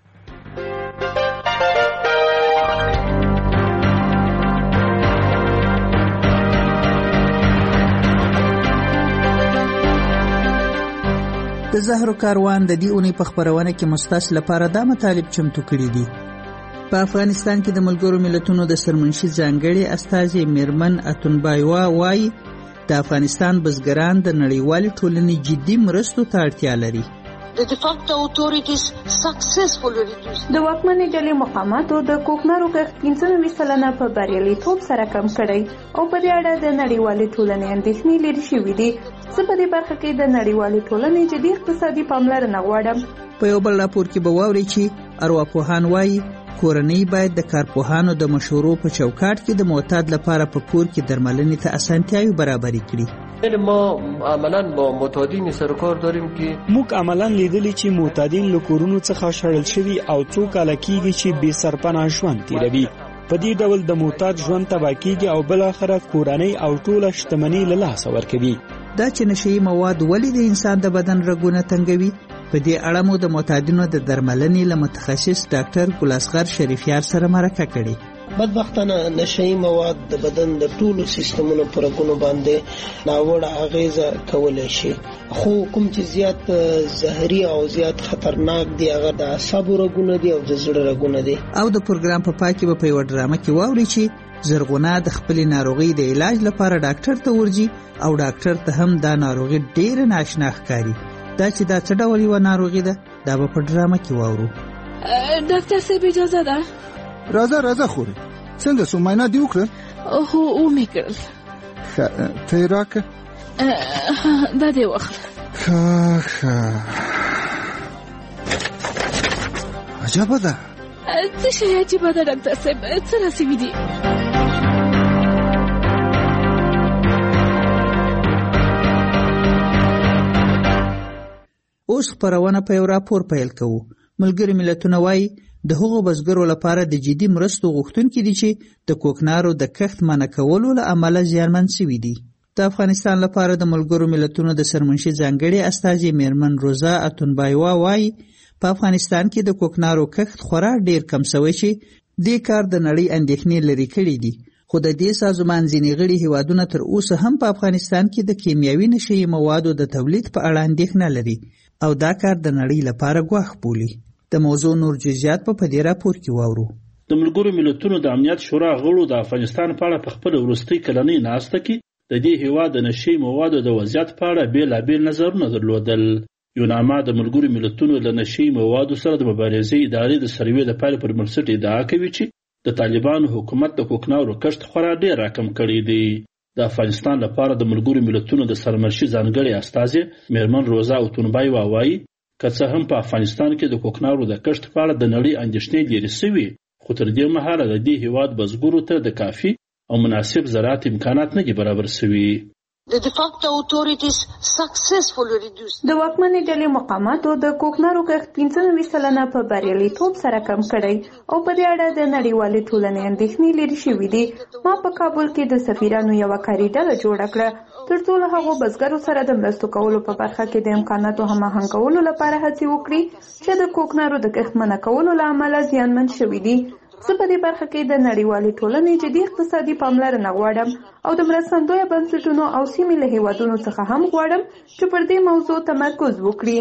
د زهرو کاروان د دې اونۍ په خبرونه کې مستاس لپاره دا مطالب چمتو کړي دي. په افغانستان کې د ملګرو ملتونو د سرمنشي ځانګړي استازي میرمن اتونبایوا وايي د افغانستان بزګران د نړیوالې ټولنې جدي مرستو ته اړتیا لري. The de facto authorities successfully reduced. د واکمنې ډلې مقاماتو د کوکنارو کښت پنځه نوي سلنه په بریالیتوب سره کم کړی او په دې اړه د نړیوالې ټولنې اندېښنې لرې شوې دي. زه په دې برخه کې د نړیوالې ټولنې جدي اقتصادي پاملرنه غواړم. په یو بل راپور کې به واورئ چې ارواپوهان وایي کورنۍ باید د کارپوهانو د مشورو په چوکاټ کې د معتاد لپاره په کور کې درملنې ته اسانتیاوې برابرې کړي. ما عملاً با معتادین سر کار داریم که موږ عملاً لیدلی چې معتادین له کورونو څخه شړل شوي او څو کاله کېږي چې بې سرپناه ژوند تېروي. په دې ډول د معتاد ژوند تباه کېږي او بالاخره کورنۍ او ټوله شتمني له لاسه ورکوي. دا چې نشهیي مواد ولې د انسان د بدن رګونه تنګوي، په دې اړه مو د معتادینو د درملنې له متخصص ډاکټر ګل اصغر شریفیار سره مرکه کړې. بدبختانه نشهیي مواد د بدن د ټولو سیستمونو پر رګونو باندې ناوړه اغیزه کولی شي، خو کوم چې زیات زهري او زیات خطرناک دی هغه د اعصابو رګونه دي او د زړه رګونه دي. او د پروګرام په پای کې به په یوه ډرامه کې واورئ چې زرغونه د خپلې ناروغۍ د علاج لپاره ډاکټر ته ورځي او ډاکټر ته هم دا ناروغي ډېره ناشنا ښکاري. دا چې دا څه ډول یوه ناروغي ده دا به په ډرامه کې واورو. ډاکټر صاحب اجازه ده؟ راځه راځه خورې، څنګه سو معاینه دې وکړل؟ هو ومې کړل. ښه ته یې راکړه. دا دې واخله. ښه ښه عجبه ده. څه شی عجیبه ده ډاکټر صاحب؟ څه راسوي دي؟ اوس خپرونه په یو راپور پیل کوو. ملګري ملتونه وایي د هغو بزګرو لپاره د جدي مرستو غوښتونکي دي چې د کوکنارو د کښت منع کولو له امله زیانمن شوي دي. د افغانستان لپاره د ملګرو ملتونو د سرمنشي ځانګړي استازي میرمن روزا اتونبایوا وایي په افغانستان کې د کوکنارو کښت خورا ډیر کم شوی چې دې کار د نړۍ اندېښنې لرې کړي دي. خو د دې سازمان ځینې غړي هیوادونه تر اوسه هم په افغانستان کې د کیمیاوي نشهیي موادو د تولید په اړه اندېښنه لري او دا کار د نړۍ لپاره ګواښ بولي. د موضوع نور جزئیات په دې راپور کې واورو. د ملګرو ملتونو د امنیت شورا غړو د افغانستان په اړه په خپل وروستۍ کلنۍ ناسته کې د دې هیواد د نشهیي موادو د وضعیت په اړه بېلابېل نظرونه درلودل. یوناما د ملګرو ملتونو له نشهیي موادو سره د مبارزې ادارې د سروې د پایلې پر بنسټ ادعا کوي چې د طالبانو حکومت د کوکنارو کښت خورا ډېر راکم کړی دی. د افغانستان لپاره د ملګرو ملتونو د سرمنشي ځانګړي استازي میرمن روزا اتونبایوا وایي که څه هم په افغانستان کې د کوکنارو د کښت په اړه د نړۍ اندېښنې لرې شوي، خو تر دې مهاله د دې هیواد بزګرو ته د کافي او مناسب زراعت امکانات نه دي برابر شوي. The de facto authorities successfully reduced. د واکمنې ډلې مقاماتو د کوکنارو کښت پنځه نوي سلنه په بریالیتوب سره کم کړی او په دې اړه د نړیوالې ټولنې اندېښنې لرې شوي دي. ما په کابل کې د سفیرانو یوه کاري ډله جوړه کړه تر څو له هغو بزګرو سره د مرستو کولو په برخه کې د امکاناتو هماهنګ لپاره هڅې وکړي چې د کوکنارو د کښت منع کولو له امله زیانمن شوي دي. زه په دې برخه کې د نړیوالې ټولنې جدي اقتصادي پاملرنه غواړم او د مرستندویه بنسټونو او سیمې له هیوادونو څخه هم غواړم چې پر دې موضوع تمرکز وکړي.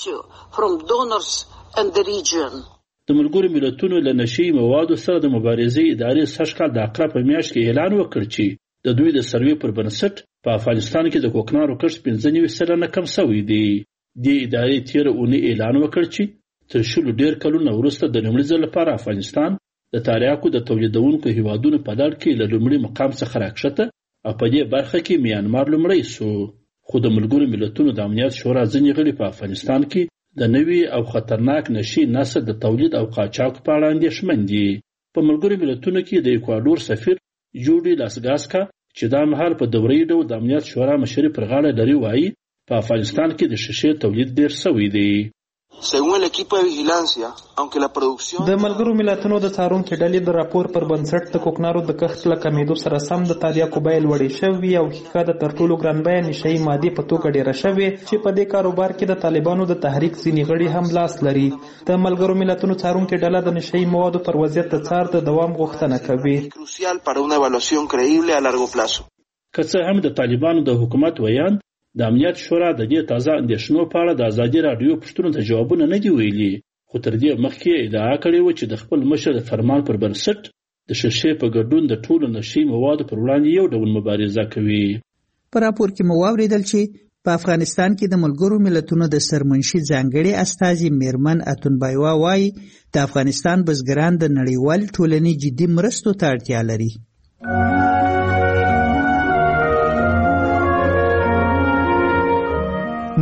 د ملګرو ملتونو له نشهیي موادو سره د مبارزې ادارې سږ کال د عقرب په میاشت کې اعلان وکړ چې د دوی د سروې پر بنسټ په افغانستان کې د کوکنارو کښت پنځه نوي سلنه کم شوی دی. دې ادارې تېره اونۍ اعلان وکړ چې تر شلو ډېر کلونو وروسته د لومړي ځل لپاره افغانستان د تریاکو د تولیدونکو هیوادونو په لړ کې له لومړي مقام څخه راکښته او په دې برخه کې میانمار لومړی سو. خو د ملګرو ملتونو د امنیت شورا ځینې غړي په افغانستان کې د نوي او خطرناک نشهیي نسل د تولید او قاچاق په اړه اندېښمن دي. په ملګرو ملتونو کې د ایکواډور سفیر جوډي لاسګاسکا چې دا مهال په دوري ډول د امنیت شورا مشري پر غاړه لري وایي په افغانستان کې د شیشې تولید ډېر شوی دی. د ملګرو ملتونو د څارونکو ډلې د راپور پر بنسټ د کوکنارو د کښت له کمیدو سره سم د تریاکو بیې لوړې شوي او ښیښه د تر ټولو ګران بیه نشهیي مادې په توګه ډېره شوې چې په دې کاروبار کې د طالبانو د تحریک ځینې غړي هم لاس لري. د ملګرو ملتونو څارونکو ډله د نشهیي موادو پر وضعیت د څار د دوام غوښتنه کوي. که څه هم د طالبانو د حکومت ویاند د امنیت شورا د دې تازه اندېښنو په اړه د ازادي راډیو پوښتنو ته ځوابونه نه دي ویلي، خو تر دې مخکې ادعا کړې وه چې د خپل مشر د فرمان پر بنسټ د شیشې په ګډون د ټولو نشهیي موادو پر وړاندې یو ډول مبارزه کوي. په راپور کې مو واورېدل چې په افغانستان کې د ملګرو ملتونو د سرمنشي ځانګړي استازي میرمن اتونبایوا وایي د افغانستان بزګران د نړیوالې ټولنې جدي مرستو ته اړتیا لري.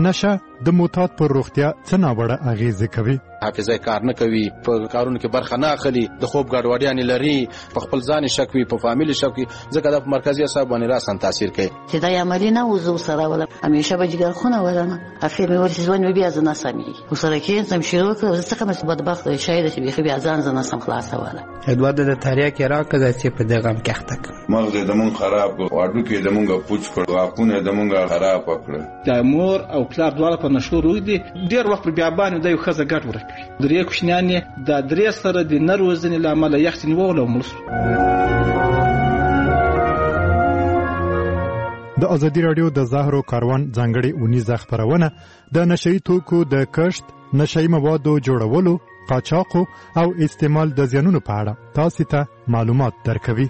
نشه د معتاد پر روغتیا څه ناوړه اغیزې کوي؟ حافظه کار نه کوي، په کارونو کې برخه نه اخلي، د خوب ګډوډیانې لري، په خپل ځان شک وي، په فامیل شک وي، ځکه دا په مرکزي اعصاب باندې راسن تاثیر کوي. چې دا عملی نه وزو سره ولا همیشه به جګر خونه ولنه اخر مې ورته ځوان بیا ځنه سمي وسره کې سم شروع کړ څه کوم بدبخت شاید چې بیا ځان ځنه سم خلاص ولا ادواد د تاریخ کې راکړه چې په دغه کې اخته مغز د مون خراب واډو کې د مونږه پوچ کړ واپونه د مونږه خراب کړ. د مور او پلار دواړه په نشو روي دي ډیر وخت بیا باندې د یو خزه ګټ ورکوي. درې کوشنیان د درې سره د نروزنې لامل یختن وغلو ملس. د ازادي رادیو د زهرو کاروان ځانګړي اونیزه خبرونه د نشئی توکو د کشت، نشئی موادو جوړولو، قاچاق او استعمال د زیانونو په اړه تاسو ته معلومات درکوي.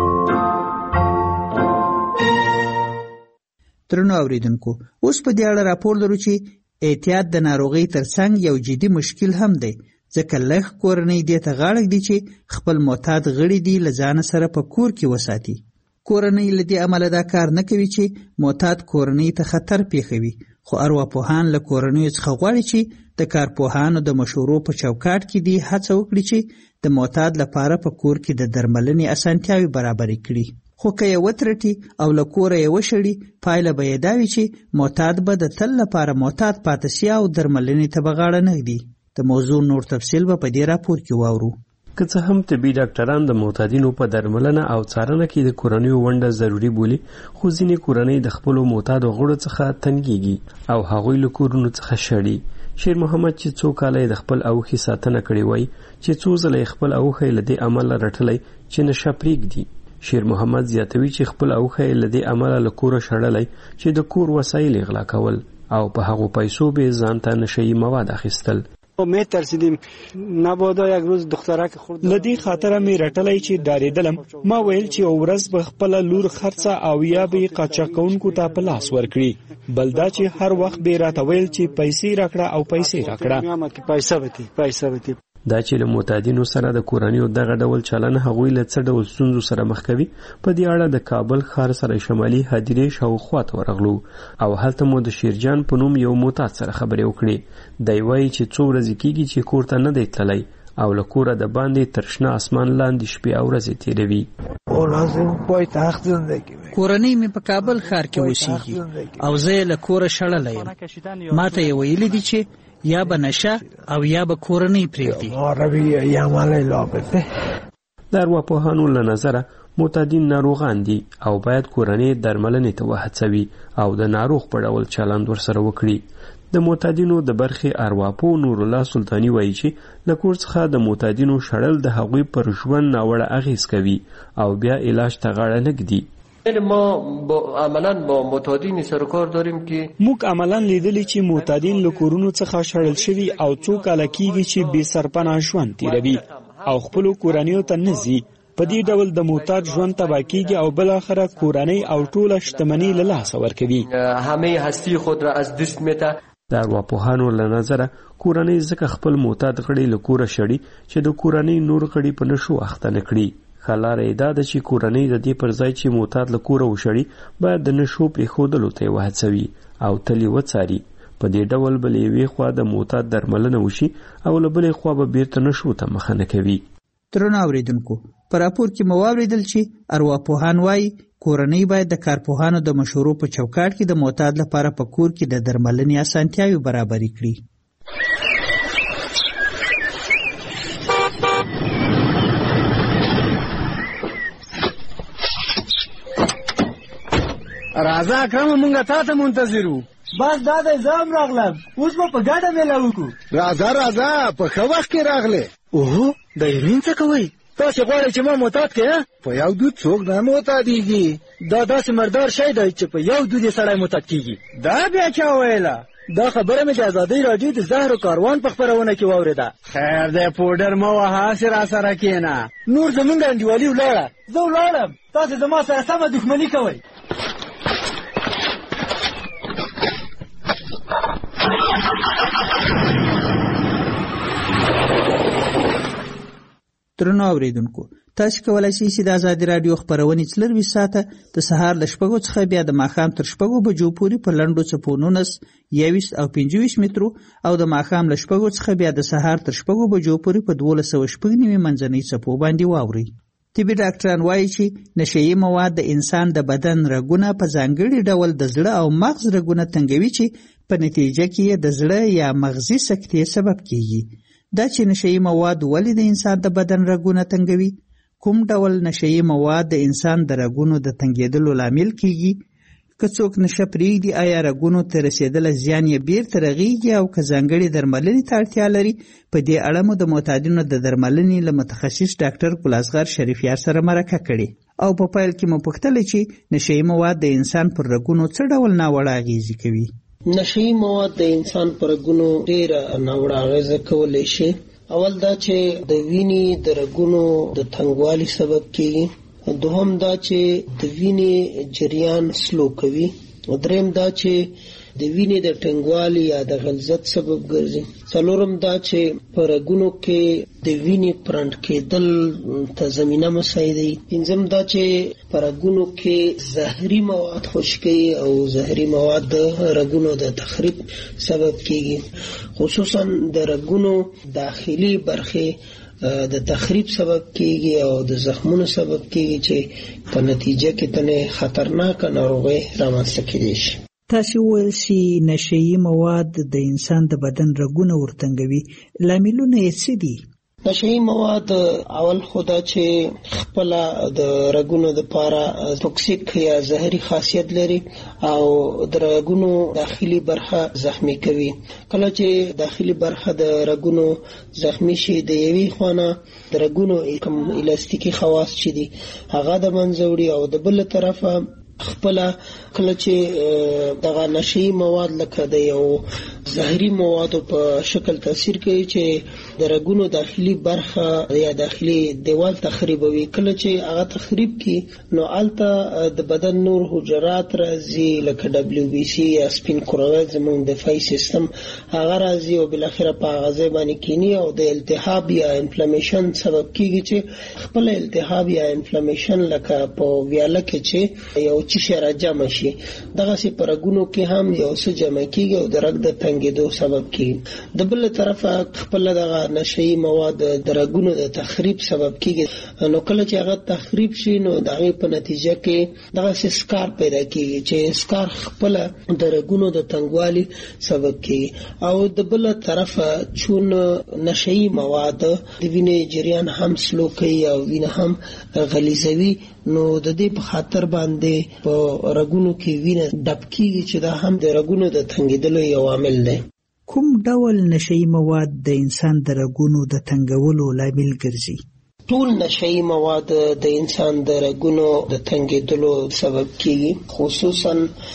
ترنو اوریدونکو، اوس په دې اړه راپور لرو چې احتیاط د ناروغۍ ترڅنګ یو جدي مشکل هم دی، ځکه لږ کورنۍ دې ته غاړه ږدي چې خپل معتاد غړي دي له ځان سره په کور کې وساتي. کورنۍ له دې امله دا کار نه کوي چې معتاد کورنۍ ته خطر پیښوي، خو ارواپوهان له کورنیو څخه غواړي چې د کارپوهانو د مشورو په چوکاټ کې دې هڅه وکړي چې د معتاد لپاره په کور کې د درملنې اسانتیاوې برابرې کړي. خو که یې وترټي او له کوره یې وشړي، پایله به یې دا وي چې معتاد به د تل لپاره معتاد پاتې سي او درملنې ته به غاړه نه ږدي. د موضوع نور تفصیل به په دې راپور کې واورو. که څه هم طبي ډاکټران د معتادینو په درملنه او څارنه کې د کورنیو ونډه ضروري بولي، خو ځینې کورنۍ د خپلو معتادو غړو څخه تنګیږي او هغوی له کورونو څخه شړي. شیر محمد چې څو کاله د خپل اوښې ساتنه کړې وای، چې څو ځله خپل اوښی له دې امله رټلی چې نشه پرېږدي. شیر محمد زیاتوي چې خپل اوښی له دې امله له کوره شړلی چې د کور وسایل غلا کول او په هغو پیسو به ځان ته نشهیي مواد اخیستل. می ترسیدیم نبادا یک روز دخترک خورد لدی خاطره می رټلای چې ډارېدلم. ما ویل چې ورځ به خپل لور خرڅه او یا به قاچاقونکو ته په لاس ورکړي، بل دا چې هر وخت به راته ویل چې پیسې راکړه او پیسې راکړه. پیسې وتی پیسې وتی دا چې له معتادینو سره د کورنیو دغه ډول چلن هغوی له څه ډول ستونزو سره مخ کوي. په دې اړه د کابل ښار سره شمالي هدیرې شاوخوا ته ورغلو او هلته مو د شیرجان په نوم یو معتاد سره خبرې وکړې. دی وایي چې څو ورځې کېږي چې کور ته نه دی تللی او له کوره د باندې تر شنه اسمان لاندې شپې او ورځې تېروي. کورنۍ مې په کابل ښار کې اوسېږي او زه یې له کوره شړلی یم. ما ته یې ویلي دي چې یا به نشه او یا به کورنۍ پرېږدي. د ارواپوهانو له نظره معتادین ناروغان دي او باید کورنۍ درملنې ته وهڅوي او د ناروغ په ډول چلند ورسره وکړي. د معتادینو د برخې ارواپوه نورالله سلطاني وایي چې له کور څخه د معتادینو شړل د هغوی پر ژوند ناوړه اغېز کوي او بیا علاج ته غاړه نه ږدي. ما با عملاً با معتادین سر کار داریم که موږ عملاً لیدلی چې معتادین له کورونو څخه شړل شوي او څو کاله کېږي چې بې سرپناه ژوند تېروي او خپلو کورنیو ته نه ځي. په دې ډول د معتاد ژوند تباه کېږي او بالاخره کورنۍ او ټوله شتمني له لاسه ورکوي. همه هستی خود را از دست می‌ده. د ارواپوهانو له نظره کورنۍ ځکه خپل معتاد غړي له کوره شړي چې د کورنۍ نور غړي په نشو اخته نه کړي. ښه لاره یې دا ده چې کورنۍ د دې پر ځای چې معتاد له کوره وشړي باید د نشو پرېښودلو ته یې وهڅوي او تل یې وڅاري. په دې ډول به له یوې خوا د معتاد درملنه وشي او له بلې خوا به بیرته نشو ته مخه نه کوي. درنو اورېدونکو، په راپور کې مو واورېدل چې ارواپوهان وایي کورنۍ باید د کارپوهانو د مشورو په چوکاټ کې د معتاد لپاره په کور کې د درملنې اسانتیاوې برابرې کړي. راځه اکرم، مونږه تا ته منتظر وو. بس دا دی زه هم راغلم، اوس به په ګډه میله وکړو. راځه راځه، په ښه وخت کې راغلې. اوهو د هیروین څه کوئ؟ تاسې غواړئ چې ما معتاد کړې؟ په یو دود څوک نه معتادېږي. دا داسې مردار شی دی چې په یو دود یې سړی معتاد کېږي. دا بیا چا ویله؟ دا خبره مې د ازادۍ راډیو د زهرو کاروان په خپرونه کې واورېده. خیر دی پوډر مه وهه، هسې راسره کښېنه. نور زمونږ انډیوالي ولاړه. زه ولاړم، تاسې زما سره سمه دښمني کوئ. درنو اوریدونکو، تاسو کولای شئ چې د آزادي رادیو خبرونه څلرویشت ساعته د سهار له شپږو څخه بیا د ماښام تر شپږو بجو پورې په لنډو څپو نولس، یوویشت او پنځه ویشت مترو او د ماښام له شپږو څخه بیا د سهار تر شپږو بجو پورې په دولس سوه شپږ نوي منځنۍ څپو باندې واورئ. طبي ډاکټران وایي چې نشهیي مواد د انسان د بدن رګونه په ځانګړي ډول د زړه او مغز رګونه تنګوي چې په نتیجه کې د زړه یا مغزي سکتې سبب کیږي. دا چې نشهیي مواد ولې د انسان د بدن رګونه تنګوي، کوم ډول نشهیي مواد د انسان د رګونو د تنګېدلو لامل کیږي، که څوک نشه پرېږدي آیا رګونو ته رسېدلی زیان یې بیرته رغېږي او که ځانګړې درملنې ته اړتیا لري. په دې اړه مو د معتادینو د درملنې له متخصص ډاکټر ګلازغر شریفیار سره مرکه کړې او په پیل کې مو پوښتلې چې نشهیي مواد د انسان پر رګونو څه ډول ناوړه اغېزې کوي. نشهیي مواد د انسان پر رګونو ډېره ناوړه اغېزه کولی شي. اول دا چې د وینې د رګونو د تنګوالي سبب کیږي، دوهم دا چې د وینې جریان سلو کوي، دریم دا چې د وینې د ټنګوالي یا د غلظت سبب ګرځي، څلورم دا چې په رګونو کې د وینې پرنټ کېدل ته زمینه مساعدوي، پنځم دا چې په رګونو کې زهري مواد خشکوي او زهري مواد د رګونو د تخریب سبب کیږي، خصوصا د رګونو داخلي برخې د تخریب سبب کیږي او د زخمونو سبب کیږي چې په نتیجه کې تنه خطرناک ناروغي رامنځته کیږي. تاسو ویل چې نشهیي مواد د انسان د بدن رګونه ورتنګوي، لاملونه یې څه دي؟ نشهیي مواد اول خدا چې خپل د رګونو د پاره توکسیک یا زهري خاصیت لري او د رګونو داخلي برخه زخمی کوي. کله چې داخلي برخه د رګونو زخمی شي د یوې خانه د رګونو کوم الاستیکي خواص چي دي هغه د منځوړي او د بل طرفه خپل کله چې دغه نشهیي مواد لکه د یو زهري موادو په شکل تاثیر کوي چې د رګونو داخلي برخه یا داخلي دیوال تخریبوي. کله چې هغه تخریب کی نو الته د بدن نور حجرات راځي لکه دبليو بي سي یا سپین کرویات زموږ دفاعي سیستم هغه راځي او بل اخره په غذا باندې کینی او د التهاب یا انفلامیشن سبب کیږي چې خپل التهاب یا انفلامیشن لکه په ویاله کې چې یو چې راجم شي دغه سي پرګونو کې هم یو څه جمع کیږي او د رګ د تنګېدو سبب کیږي. د بل طرفه خپل دغه نشهیي مواد د رګونو د تخریب سبب کیږي، نو کله چې هغه تخریب شي نو دغه په نتیجه کې دغه سي سکار پیدا کیږي چې سکار خپل د رګونو د تنګوالي سبب کیږي. او د بل طرفه چون نشهیي مواد د وینې جریان هم سلو کوي او وینه هم غلیظوي، نو د دې په خاطر باندې په رګونو کې وینه ډب کیږي چې دا هم د رګونو د تنګېدلو یو عامل دی. کوم ډول نشهیي مواد د انسان د رګونو د تنګولو لامل ګرځي؟ ټول نشهیي مواد د انسان د رګونو د تنګېدلو سبب کیږي، خصوصا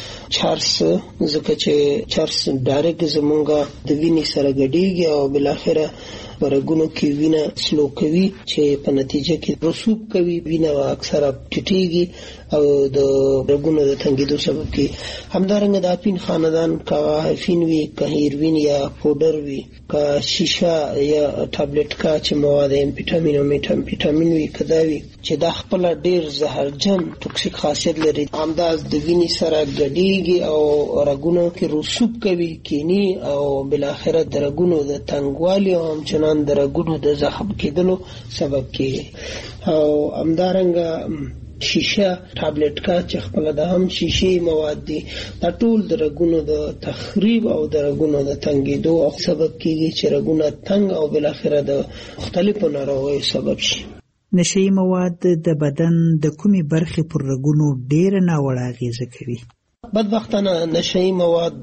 چرس، ځکه چې چرس ډایرکټ زمونږه د وینې سره ګډېږي او بل اخره په رګونو کې وینه سلو کوي چې په نتیجه کې رسوب کوي، وینه اکثره ټیټیږي او د رګونو د تنګېدو سبب کیږي. همدارنګه د اپین خاندان کا افین وی که هیروین یا پودر وی که شیشه یا ټابلیټ کا چې مواد امفیټامین او میټامفیټامین وی کدا وی چې د خپل ډیر زهرجن ټوکسیک خاصیت لري، همداز د وینې سره ګډېږي او رګونو کې رسوب کوي کینی او بل اخره د رګونو د تنګوالي او همچنان د رګونو د زخم کېدلو سبب کیږي. او همدارنګه شیشه ټابلیټ کا چې خپل د هم شیشې مواد دي دا ټول د رګونو د تخریب او د رګونو د تنګېدو او سبب کیږي چې رګونه تنګ او بل اخره د مختلفو ناروغیو سبب شي. نشهیي مواد د بدن د کومې برخې پر رګونو ډېره ناوړه اغېزه کوي؟ بدبختانه نشهیي مواد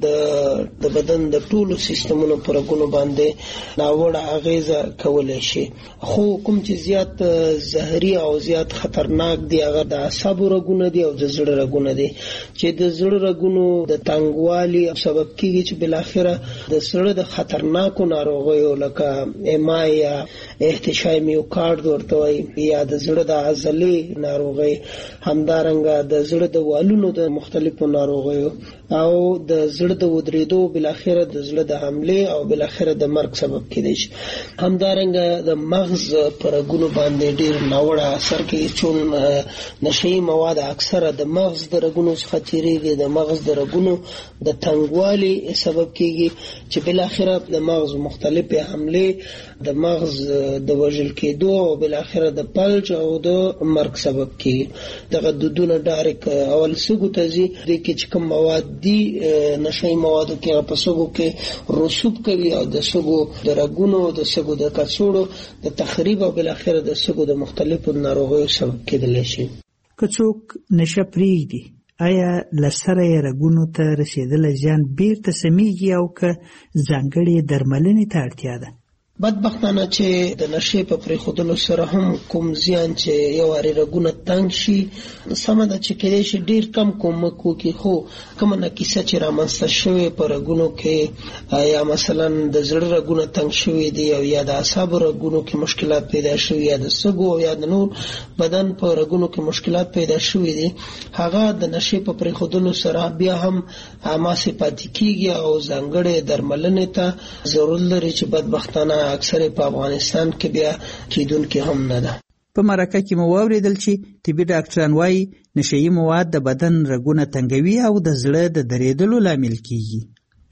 د بدن د ټولو سیستمونو پر رګونو باندې ناوړه اغیزه کولی شي، خو کوم چې زیات زهري او زیات خطرناک دی هغه د اعصابو رګونه دي او د زړه رګونه دي چې د زړه رګونو د تنګوالي سبب کیږي چې بل اخره د زړه د خطرناکو ناروغیو لکه ایم آی یا احتشای میوکارد ورته وایي یا د زړه د عضلې ناروغي، همدارنګه د زړه د والونو د مختلفو ناروغیو او د زړه د ودرېدو بلاخره د زړه د حمله او بلاخره د مرګ سبب کېدای شي. همدارنګه د مغز پر رګونو باندې ډیر ناوړه اثر کوي، چون نشي مواد اکثره د مغز د رګونو څخه تیریږي، د مغز د رګونو د تنګوالي سبب کېږي چې بلاخره د مغز مختلفه حمله د مغز د وژل کېدو او بلاخره د فلج او د مرګ سبب کېږي. دغه دودونه ډایرک اول سګو ته ځي، د کې چې کوم مواد دي نشي موادو کې په سګو کې رسوب کوي او د سګو د رګونو د سګو د کڅوړو د تخریب او بلاخره د سګو د مختلفو ناروغیو سبب کېدلی شي. که څوک نشه پرېږدي، آیا لسره یې رګونو ته رسېدلی زیان بیرته سمیږي او که ځانګړې درملنې ته اړتیا ده؟ بدبختانه چې د نشې په پرېښودلو سره هم کوم زیان چې یو وارې رګونه تنګ شي، سمه ده چې کېدای شي ډېر کم کومک وکړي، خو کومه نقیصه چې رامنځته شوې په رګونو کې، یا مثلا د زړه رګونه تنګ شوي دي او یا د اعصابو رګونو کې مشکلات پیدا شوي، یا د سږو او یا د نور بدن په رګونو کې مشکلات پیدا شوي دي، هغه د نشې په پرېښودلو سره بیا هم اماسې پاتې کېږي او ځانګړې درملنې ته ضرورت لري چې بدبختانه اکثر په افغانستان کې بیا کېدونکې هم نه ده. په مرکه کې مو واورېدل چې طبي ډاکټران وایي نشهیي مواد د بدن رګونه تنګوي او د زړه د درېدلو لامل کېږي.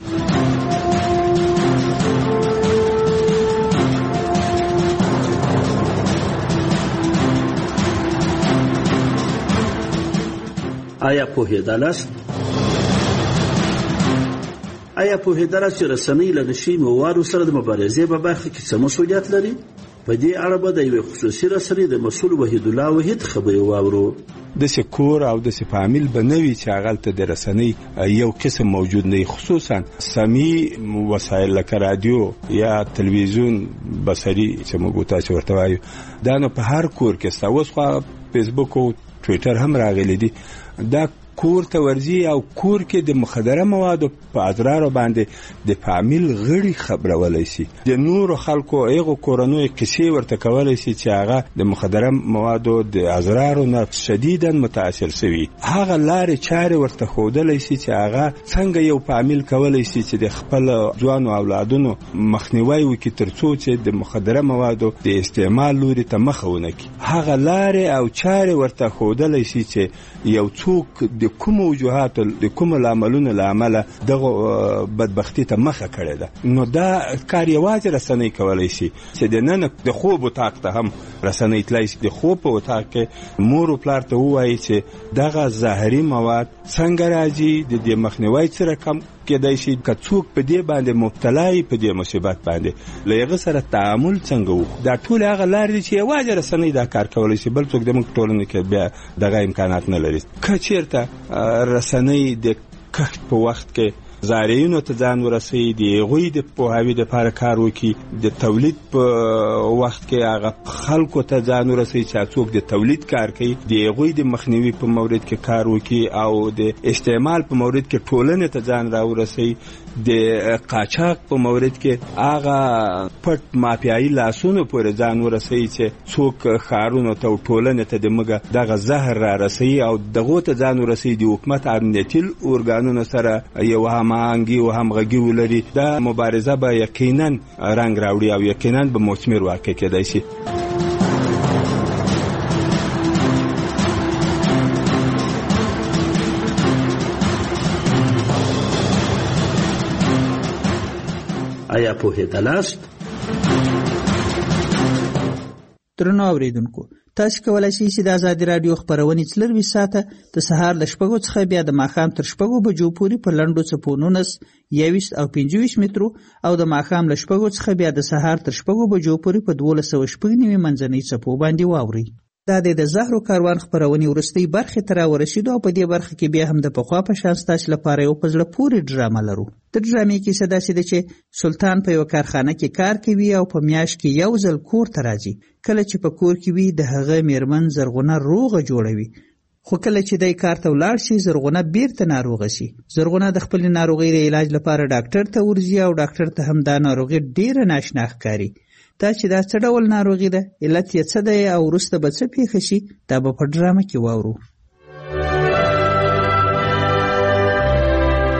آیا پوهېدلاست؟ آیا پوهېدلاست چې رسنۍ له نشي موادو سره د مبارزې په برخه کې څه مسؤلیت لري؟ په دې اړه به د یوې خصوصي رسنۍ د مسؤل وحید الله وحید خبرې واورو. داسې کور او داسې فامیل به نه وي چې هغلته د رسنۍ یو قسم موجود نه وي، خصوصا سمي وسایل لکه رادیو یا تلویزیون بصري چې موږ تاسو ورته وایو، دا نو په هر کور کې ستا. اوس خو فیسبوک او ټویټر هم راغلي دي، دا کور ته ورځي او کور کې د مخدره موادو په اضرارو باندې د فامیل غړي خبرولای شي، د نورو خلکو هغه کورنوي کیسې ورته کولای شي چې هغه د مخدره موادو د اضرارو نه شدیداً متاثر شوي. هغه لارې چارې ورته ښودلی شي چې هغه څنګه یو فامیل کولای شي چې د خپل ځوانو اولادونو مخنیوی وکړي تر څو چې د مخدره موادو د استعمال لوري ته مخه ونه کړي. هغه لارې او چارې ورته ښودلی شي چې یو څوک د کوم وجوهاتو د کوم لاملونو لامله دغه بدبختی ته مخه کړې ده، نو دا کار یوازې رسنۍ کولی شي چې د نن د خوب اتاق ته هم رسنۍ تللی شي، د خوب په اتاق کې مور او پلار ته ووایي چې دغه ظاهري مواد څنګه راځي، د دې مخنیوی سره کم کېدای شي، که څوک په دې باندې مبتلا وي په دې مصیبت باندې له هغه سره تعامل څنګه وکړو. دا ټول هغه لارې دي چې یوازې رسنۍ دا کار کولی شي، بل څوک د موږ ټولنې کې بیا دغه امکانات نه لري. که چېرته رسنۍ د کښت په وخت کې زارعینو ته ځان ورسوي، د هغوی د پوهاوي دپاره کار وکړي، د تولید په وخت کې هغه خلکو ته ځان ورسوي چې څوک د تولید کار کوي، د هغوی د مخنیوي په مورد کې کار وکړي، او د استعمال په مورد کې ټولنې ته ځان راورسوي، د قاچاق په مورد کې هغه پټ مافیایي لاسونو پورې ځان ورسوي چې څوک ښارونو ته او ټولنې ته د مګه دغه زهر را رسوي او دغو ته ځان ورسوي. د حکومت امنیتي ارګانونو سره یو هماهنګي او همغږي ولري، دا مبارزه به یقینا رنګ راوړي او یقینا به مثمر واقع کېدای شي. آیا پوهېدلاست؟ درنو اوریدونکو، تاسو کولای شئ چې د ازادي رادیو خبرونه څلرویشت ساعته د سهار له شپږو څخه بیا د ماښام تر شپږو بجو پورې په لنډو څپو نولس، یوویشت او پنځه ویشت مترو او د ماښام له شپږو څخه بیا د سهار تر شپږو بجو پورې په دولس سوه شپږ نوي منځنۍ څپو باندې واورئ. دا د زهرو کاروان خبرونې وروستۍ برخې ته راورسېدو او په دې برخه کې بیا هم د پخوا په شان ستاسو لپاره یو په زړه پورې ډرامه لرو. د ډرامې کیسه داسې ده چې سلطان په یو کارخانه کې کار کوي او په میاشت کې یو ځل کور ته راځي. کله چې په کور کې وي د هغه میرمن زرغونه روغه جوړوي، خو کله چې دای کار ته ولاړ شي زرغونه بیرته ناروغه شي. زرغونه د خپل ناروغۍ د علاج لپاره ډاکټر ته ورځي او ډاکټر ته هم دا ناروغي ډیره ناشنا ښکاري. دا چې دا څه ډول ناروغي ده، علت یې څه دی او وروسته به څه پیښه شي، دا به په ډرامه کې واورو.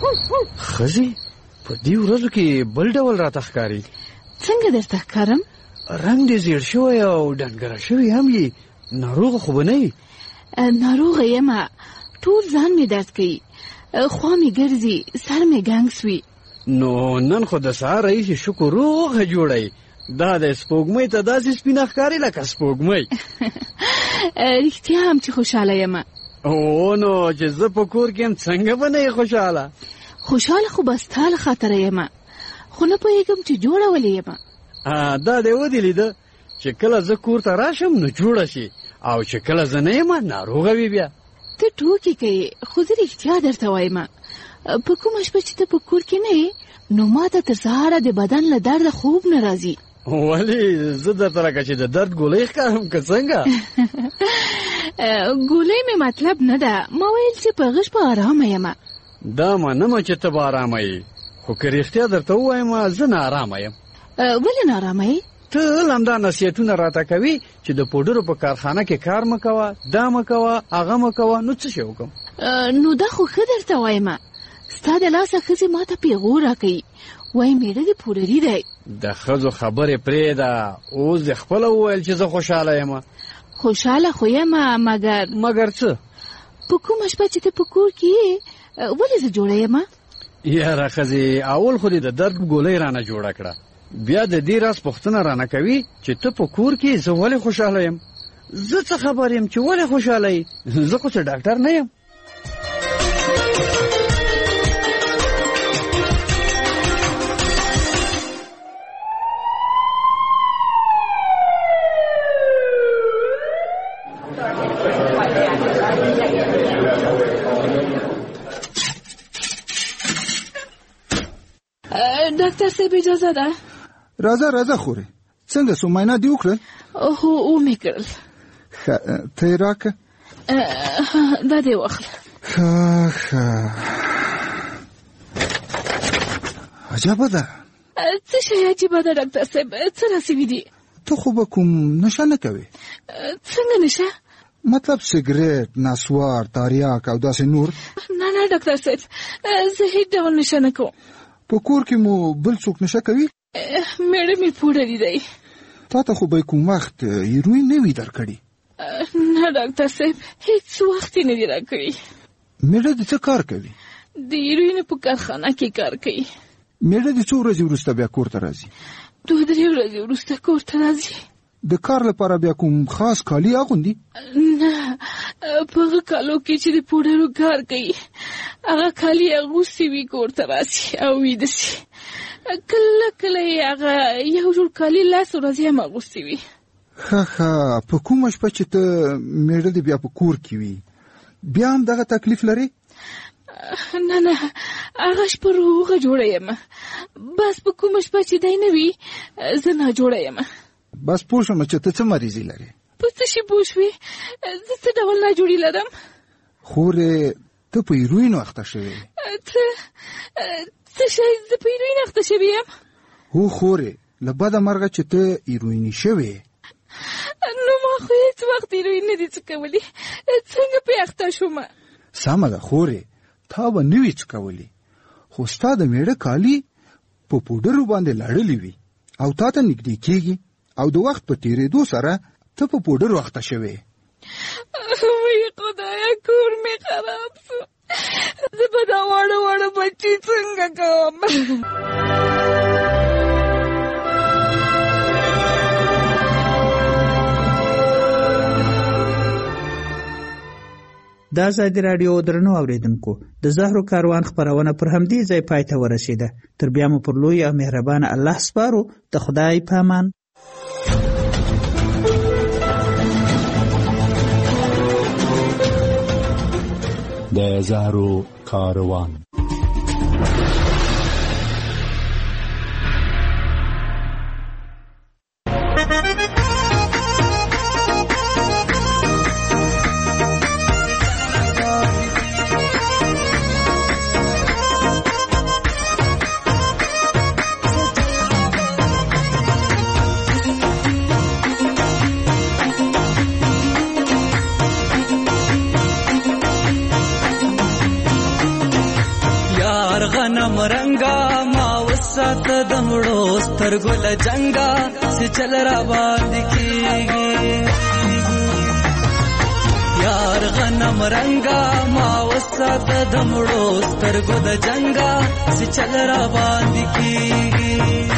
خزي په دې ورځو کې بل ډول راته ښکاري. څنګه درته ښکارم؟ رنګ دې زیړ شوی او ډنګره شوی هم یې. ناروغه خو به نه یې؟ ناروغه یمه، ټول ځان مې درد کوي، خوا مې ګرځي، سر مې ګنګ سوي. نو نن خو د سهار راهیسې شکر روغه جوړی. دا د سپوږمۍ ته داسې سپینه ښکاري لکه سپوږمۍ. رښتیا هم چې خوشحاله یمه. او نو چې زه په کور کې هم څنګه به نه یې خوشحاله؟ خوشحاله خو به ستا له خاطره یمه، خو نه پوهېږم چې جوړه ولې یمه. دا دې ودې لیده چې کله زه کور ته راشم نو جوړه شي، او چې کله زه نه یم ناروغه وي. بیا ته ټوکې کوې، خو زه رښتیا درته وایمه، په کومه شپه چې ته په کور کې نه یې نو ما ته تر سهاره د بدن له درده خوب نه راځي. ولې زه درته لکه چې د درد ګولۍ ښکارم که څنګه؟ ګولۍ مې مطلب نه ده، ما ویل چې په غش په ارامه یمه. دا منمه چې ته به ارامه یې، خو که رښتیا درته ووایم زه نه ارامه یم. ولې نه ارامه یې؟ ته همدا نصیحتونه راته کوي چې د پوډرو په کارخانه کې کار مه کوه، دا مه کوه، هغه مه کوه. نو څه شی وکړم؟ نو دا خو ښه درته وایمه، ستا د لاسه ښځې ما ته پیغور راکوي، وایي میړه دې پوډري دی. د ښځو خبرې پرېږده، اوس دې خپله وویل چې زه خوشحاله یم. خوشحاله خو یمه، مګر مګر څه؟ په کومه شپه چې ته په کور کې یې ولې زه جوړه یمه؟ یاره ښځې، اول خو دې د درد ګولۍ رانه جوړه کړه، بیا د دې راز پوښتنه رانه کوي چې ته په کور کې زه ولې خوشحاله یم. زه څه خبر یم چې ولې خوشحاله یې؟ زه خو څه ډاکټر نه یم. ډاکټر صاحب اجازه ده؟ راځه راځه خورې. څنګه سو معاینه دې وکړل؟ هو ومې کړل. ښه ته یې راکړه. دا دې واخله. ښه ښه عجبه ده. څه شی عجیبه ده ډاکټر صاحب؟ څه راسوي دي؟ ته خو به کوم نشه نه کوې؟ څنګه نشه؟ مطلب سګریټ، نسوار، تاریاک او داسې نور؟ نه نه ډاکټر صاحب، زه هیڅ ډول نشه نه کوم. په کور کې مو بل څوک نشه کوي؟ میړه مې پوډري دی. تا ته خو به کوم وخت هیروین نه وي درکړي؟ نه ډاکټر صاحب، هیڅ وخت یې نه دي راکړي. میړه دې څه کار کوي؟ د هیروین په کارخانه کې کار کوي. میړه دې څو ورځې وروسته بیا کور ته راځي؟ دوه درې ورځې وروسته کور ته راځي. د کار لپاره بیا کوم خاص کالي اغوندي؟ نه، په هغه کالو کې چې د پوډرو کار کوي هغه کالي اغوستي وي کور ته راسي او ویده سي. کله کله یې هغه یو جوړ کالي لس ورځې هم اغوستي وي. ښه ښه په کومه شپه چې ته میړه دې بیا په کور کې وي بیا هم دغه تکلیف لري؟ نه نه، هغه شپه روغه جوړه یم، بس په کومه شپه چې دی نه وي زه ناجوړه یم. بس پوه شوم چې ته څه مریضي لرې. په څه شي پوه شوې؟ زه څه ډول ناجوړي لرم؟ خورې ته په هیروین اخته شوې. ته څه شی؟ زه په هیروین اخته شوې یم؟ هو خورې، له بده مرغه چې ته هیرویني شوې. نو ما خو هیڅ وخت هیروین نه دي څکولي، څنګه پې اخته شومه؟ سمه ده خورې، تا به نه وي څکولي، خو ستا د میړه کالي په پوډرو باندې لړلي وي او تا ته نږدې کېږي او د وخت په تېرېدو سره ته په پوډرو اخته شوې. وی خدایا، کور مې خراب شو، زه به دا واړه واړه بچي څنګه کوم؟ د ازادي راډیو درنو اوریدونکو، د زهرو کاروان خپرونه پر همدې ځای پای ته ورسېده. تر بیا مو پر لوی او مهربان الله سپارو. د خدای په امان. د زهرو کاروان. سترګو له جنگا سي چل را باندې کیږي یار غنم رنگا ما وسات دمړو سترګو د جنگا سي چل را باندې کیږي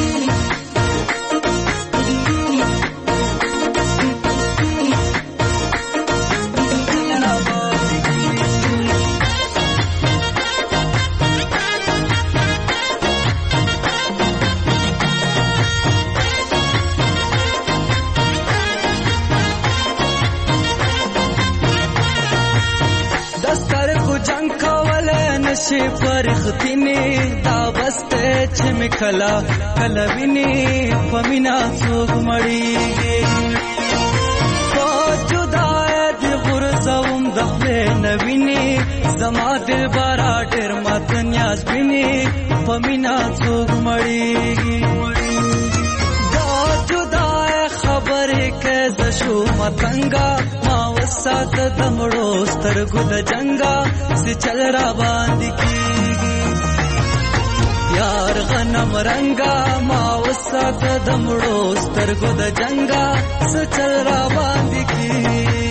شي فرختینه دا بسته چې مکلا کلا ویني پمینا څوک مړیږي پوجدای د غرزوم د خپل نویني زما دل بارا ډېر مات نیاز ویني پمینا څوک مړیږي دا جدای خبره کې ز شو متنګا ما وسات دمړو سترګو د جنگا سي چل را باندې کیږي یار غنم رنگا ما وسات دمړو سترګو د جنگا سي چل را باندې کیږي